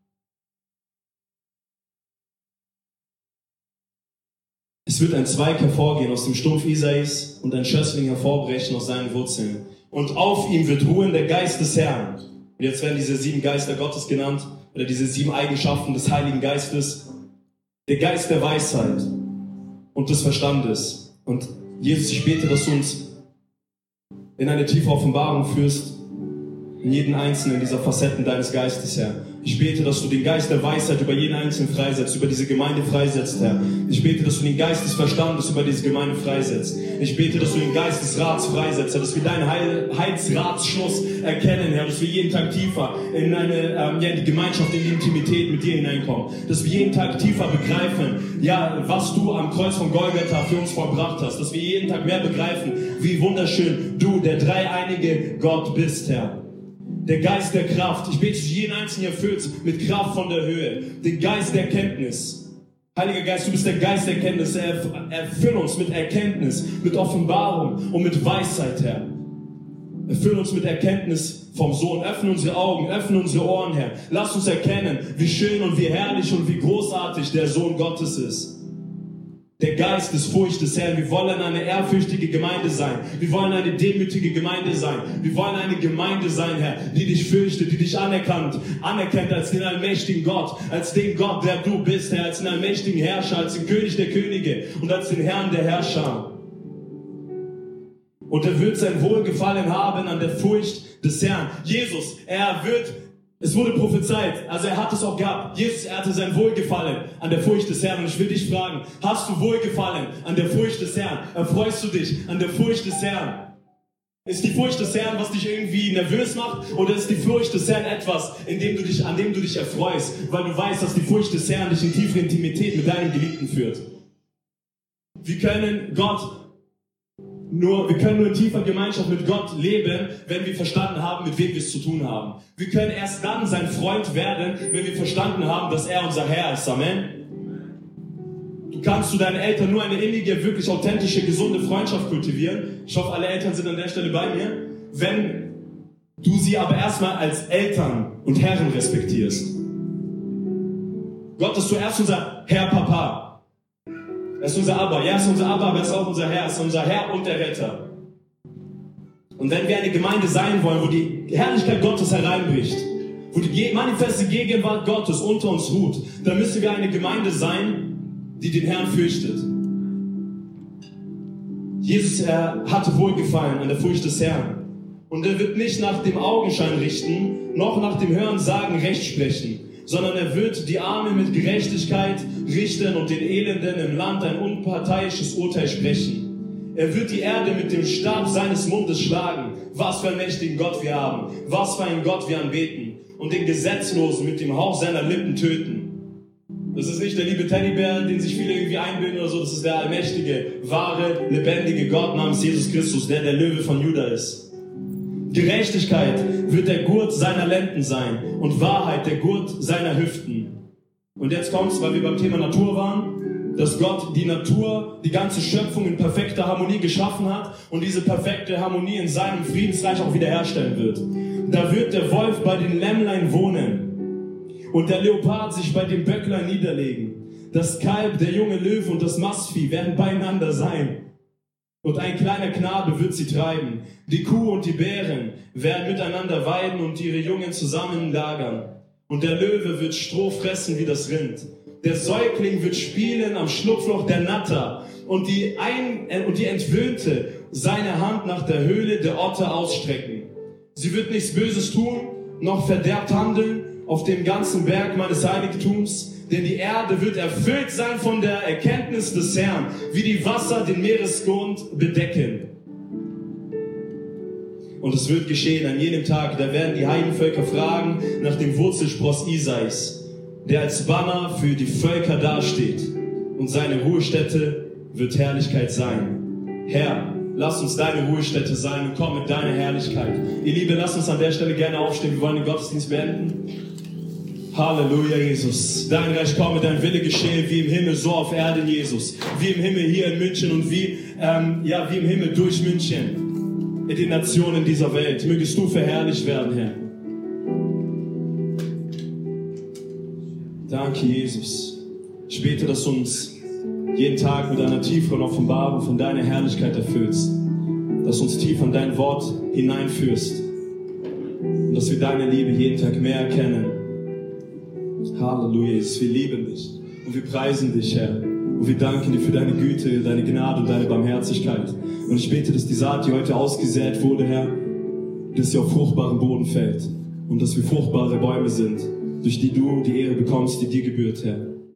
Es wird ein Zweig hervorgehen aus dem Stumpf Isais und ein Schössling hervorbrechen aus seinen Wurzeln. Und auf ihm wird ruhen der Geist des Herrn. Und jetzt werden diese 7 Geister Gottes genannt, oder diese 7 Eigenschaften des Heiligen Geistes. Der Geist der Weisheit und des Verstandes. Und Jesus, ich bete, dass du uns in eine tiefe Offenbarung führst, in jeden einzelnen dieser Facetten deines Geistes, Herr. Ich bete, dass du den Geist der Weisheit über jeden Einzelnen freisetzt, über diese Gemeinde freisetzt, Herr. Ich bete, dass du den Geist des Verstandes über diese Gemeinde freisetzt. Ich bete, dass du den Geist des Rats freisetzt, Herr, dass wir deinen Heilsratsschluss erkennen, Herr, dass wir jeden Tag tiefer in in die Gemeinschaft, in die Intimität mit dir hineinkommen. Dass wir jeden Tag tiefer begreifen, ja, was du am Kreuz von Golgatha für uns vollbracht hast. Dass wir jeden Tag mehr begreifen, wie wunderschön du, der dreieinige Gott bist, Herr. Der Geist der Kraft. Ich bete, dass du jeden Einzelnen erfüllst mit Kraft von der Höhe. Den Geist der Erkenntnis. Heiliger Geist, du bist der Geist der Erkenntnis. Erfüll uns mit Erkenntnis, mit Offenbarung und mit Weisheit, Herr. Erfüll uns mit Erkenntnis vom Sohn. Öffne unsere Augen, öffne unsere Ohren, Herr. Lass uns erkennen, wie schön und wie herrlich und wie großartig der Sohn Gottes ist. Der Geist des Furcht des Herrn. Wir wollen eine ehrfürchtige Gemeinde sein. Wir wollen eine demütige Gemeinde sein. Wir wollen eine Gemeinde sein, Herr, die dich fürchtet, die dich anerkennt als den allmächtigen Gott, als den Gott, der du bist, Herr, als den allmächtigen Herrscher, als den König der Könige und als den Herrn der Herrscher. Und er wird sein Wohlgefallen haben an der Furcht des Herrn. Jesus, es wurde prophezeit, also er hat es auch gehabt. Jesus, er hatte sein Wohlgefallen an der Furcht des Herrn. Und ich will dich fragen, hast du Wohlgefallen an der Furcht des Herrn? Erfreust du dich an der Furcht des Herrn? Ist die Furcht des Herrn, was dich irgendwie nervös macht? Oder ist die Furcht des Herrn etwas, an dem du dich erfreust? Weil du weißt, dass die Furcht des Herrn dich in tiefere Intimität mit deinem Geliebten führt. Wir können nur in tiefer Gemeinschaft mit Gott leben, wenn wir verstanden haben, mit wem wir es zu tun haben. Wir können erst dann sein Freund werden, wenn wir verstanden haben, dass er unser Herr ist. Amen. Du kannst zu deinen Eltern nur eine innige, wirklich authentische, gesunde Freundschaft kultivieren. Ich hoffe, alle Eltern sind an der Stelle bei mir. Wenn du sie aber erstmal als Eltern und Herren respektierst. Gott ist zuerst unser Herr Papa. Er ist unser Abba. Ja, er ist unser Abba, aber er ist auch unser Herr. Er ist unser Herr und der Retter. Und wenn wir eine Gemeinde sein wollen, wo die Herrlichkeit Gottes hereinbricht, wo die manifeste Gegenwart Gottes unter uns ruht, dann müssen wir eine Gemeinde sein, die den Herrn fürchtet. Jesus, er hatte Wohlgefallen an der Furcht des Herrn. Und er wird nicht nach dem Augenschein richten, noch nach dem Hörensagen Recht sprechen, sondern er wird die Armen mit Gerechtigkeit richten und den Elenden im Land ein unparteiisches Urteil sprechen. Er wird die Erde mit dem Stab seines Mundes schlagen. Was für einen mächtigen Gott wir haben. Was für einen Gott wir anbeten. Und den Gesetzlosen mit dem Hauch seiner Lippen töten. Das ist nicht der liebe Teddybär, den sich viele irgendwie einbilden oder so. Das ist der allmächtige, wahre, lebendige Gott namens Jesus Christus, der Löwe von Juda ist. Gerechtigkeit wird der Gurt seiner Lenden sein und Wahrheit der Gurt seiner Hüften. Und jetzt kommt's, weil wir beim Thema Natur waren. dass Gott die Natur, die ganze Schöpfung in perfekter Harmonie geschaffen hat und diese perfekte Harmonie in seinem Friedensreich auch wiederherstellen wird. Da wird der Wolf bei den Lämmlein wohnen und der Leopard sich bei dem Böcklein niederlegen. Das Kalb, der junge Löwe und das Mastvieh werden beieinander sein. Und ein kleiner Knabe wird sie treiben. Die Kuh und die Bären werden miteinander weiden und ihre Jungen zusammen lagern. Und der Löwe wird Stroh fressen wie das Rind. Der Säugling wird spielen am Schlupfloch der Natter. Und die Entwöhnte seine Hand nach der Höhle der Otter ausstrecken. Sie wird nichts Böses tun, noch verderbt handeln auf dem ganzen Berg meines Heiligtums. Denn die Erde wird erfüllt sein von der Erkenntnis des Herrn, wie die Wasser den Meeresgrund bedecken. Und es wird geschehen an jenem Tag, da werden die Heidenvölker fragen nach dem Wurzelspross Isais, der als Banner für die Völker dasteht. Und seine Ruhestätte wird Herrlichkeit sein. Herr, lass uns deine Ruhestätte sein und komm mit deiner Herrlichkeit. Ihr Liebe, lasst uns an der Stelle gerne aufstehen. Wir wollen den Gottesdienst beenden. Halleluja, Jesus. Dein Reich komme, dein Wille geschehe, wie im Himmel, so auf Erden, Jesus. Wie im Himmel hier in München und wie im Himmel durch München. In den Nationen dieser Welt. Mögest du verherrlicht werden, Herr. Danke, Jesus. Ich bete, dass du uns jeden Tag mit einer tieferen Offenbarung von deiner Herrlichkeit erfüllst. Dass du uns tief an dein Wort hineinführst. Und dass wir deine Liebe jeden Tag mehr erkennen. Halleluja, Jesus, wir lieben dich und wir preisen dich, Herr. Und wir danken dir für deine Güte, deine Gnade und deine Barmherzigkeit. Und ich bete, dass die Saat, die heute ausgesät wurde, Herr, dass sie auf fruchtbaren Boden fällt. Und dass wir fruchtbare Bäume sind, durch die du die Ehre bekommst, die dir gebührt, Herr.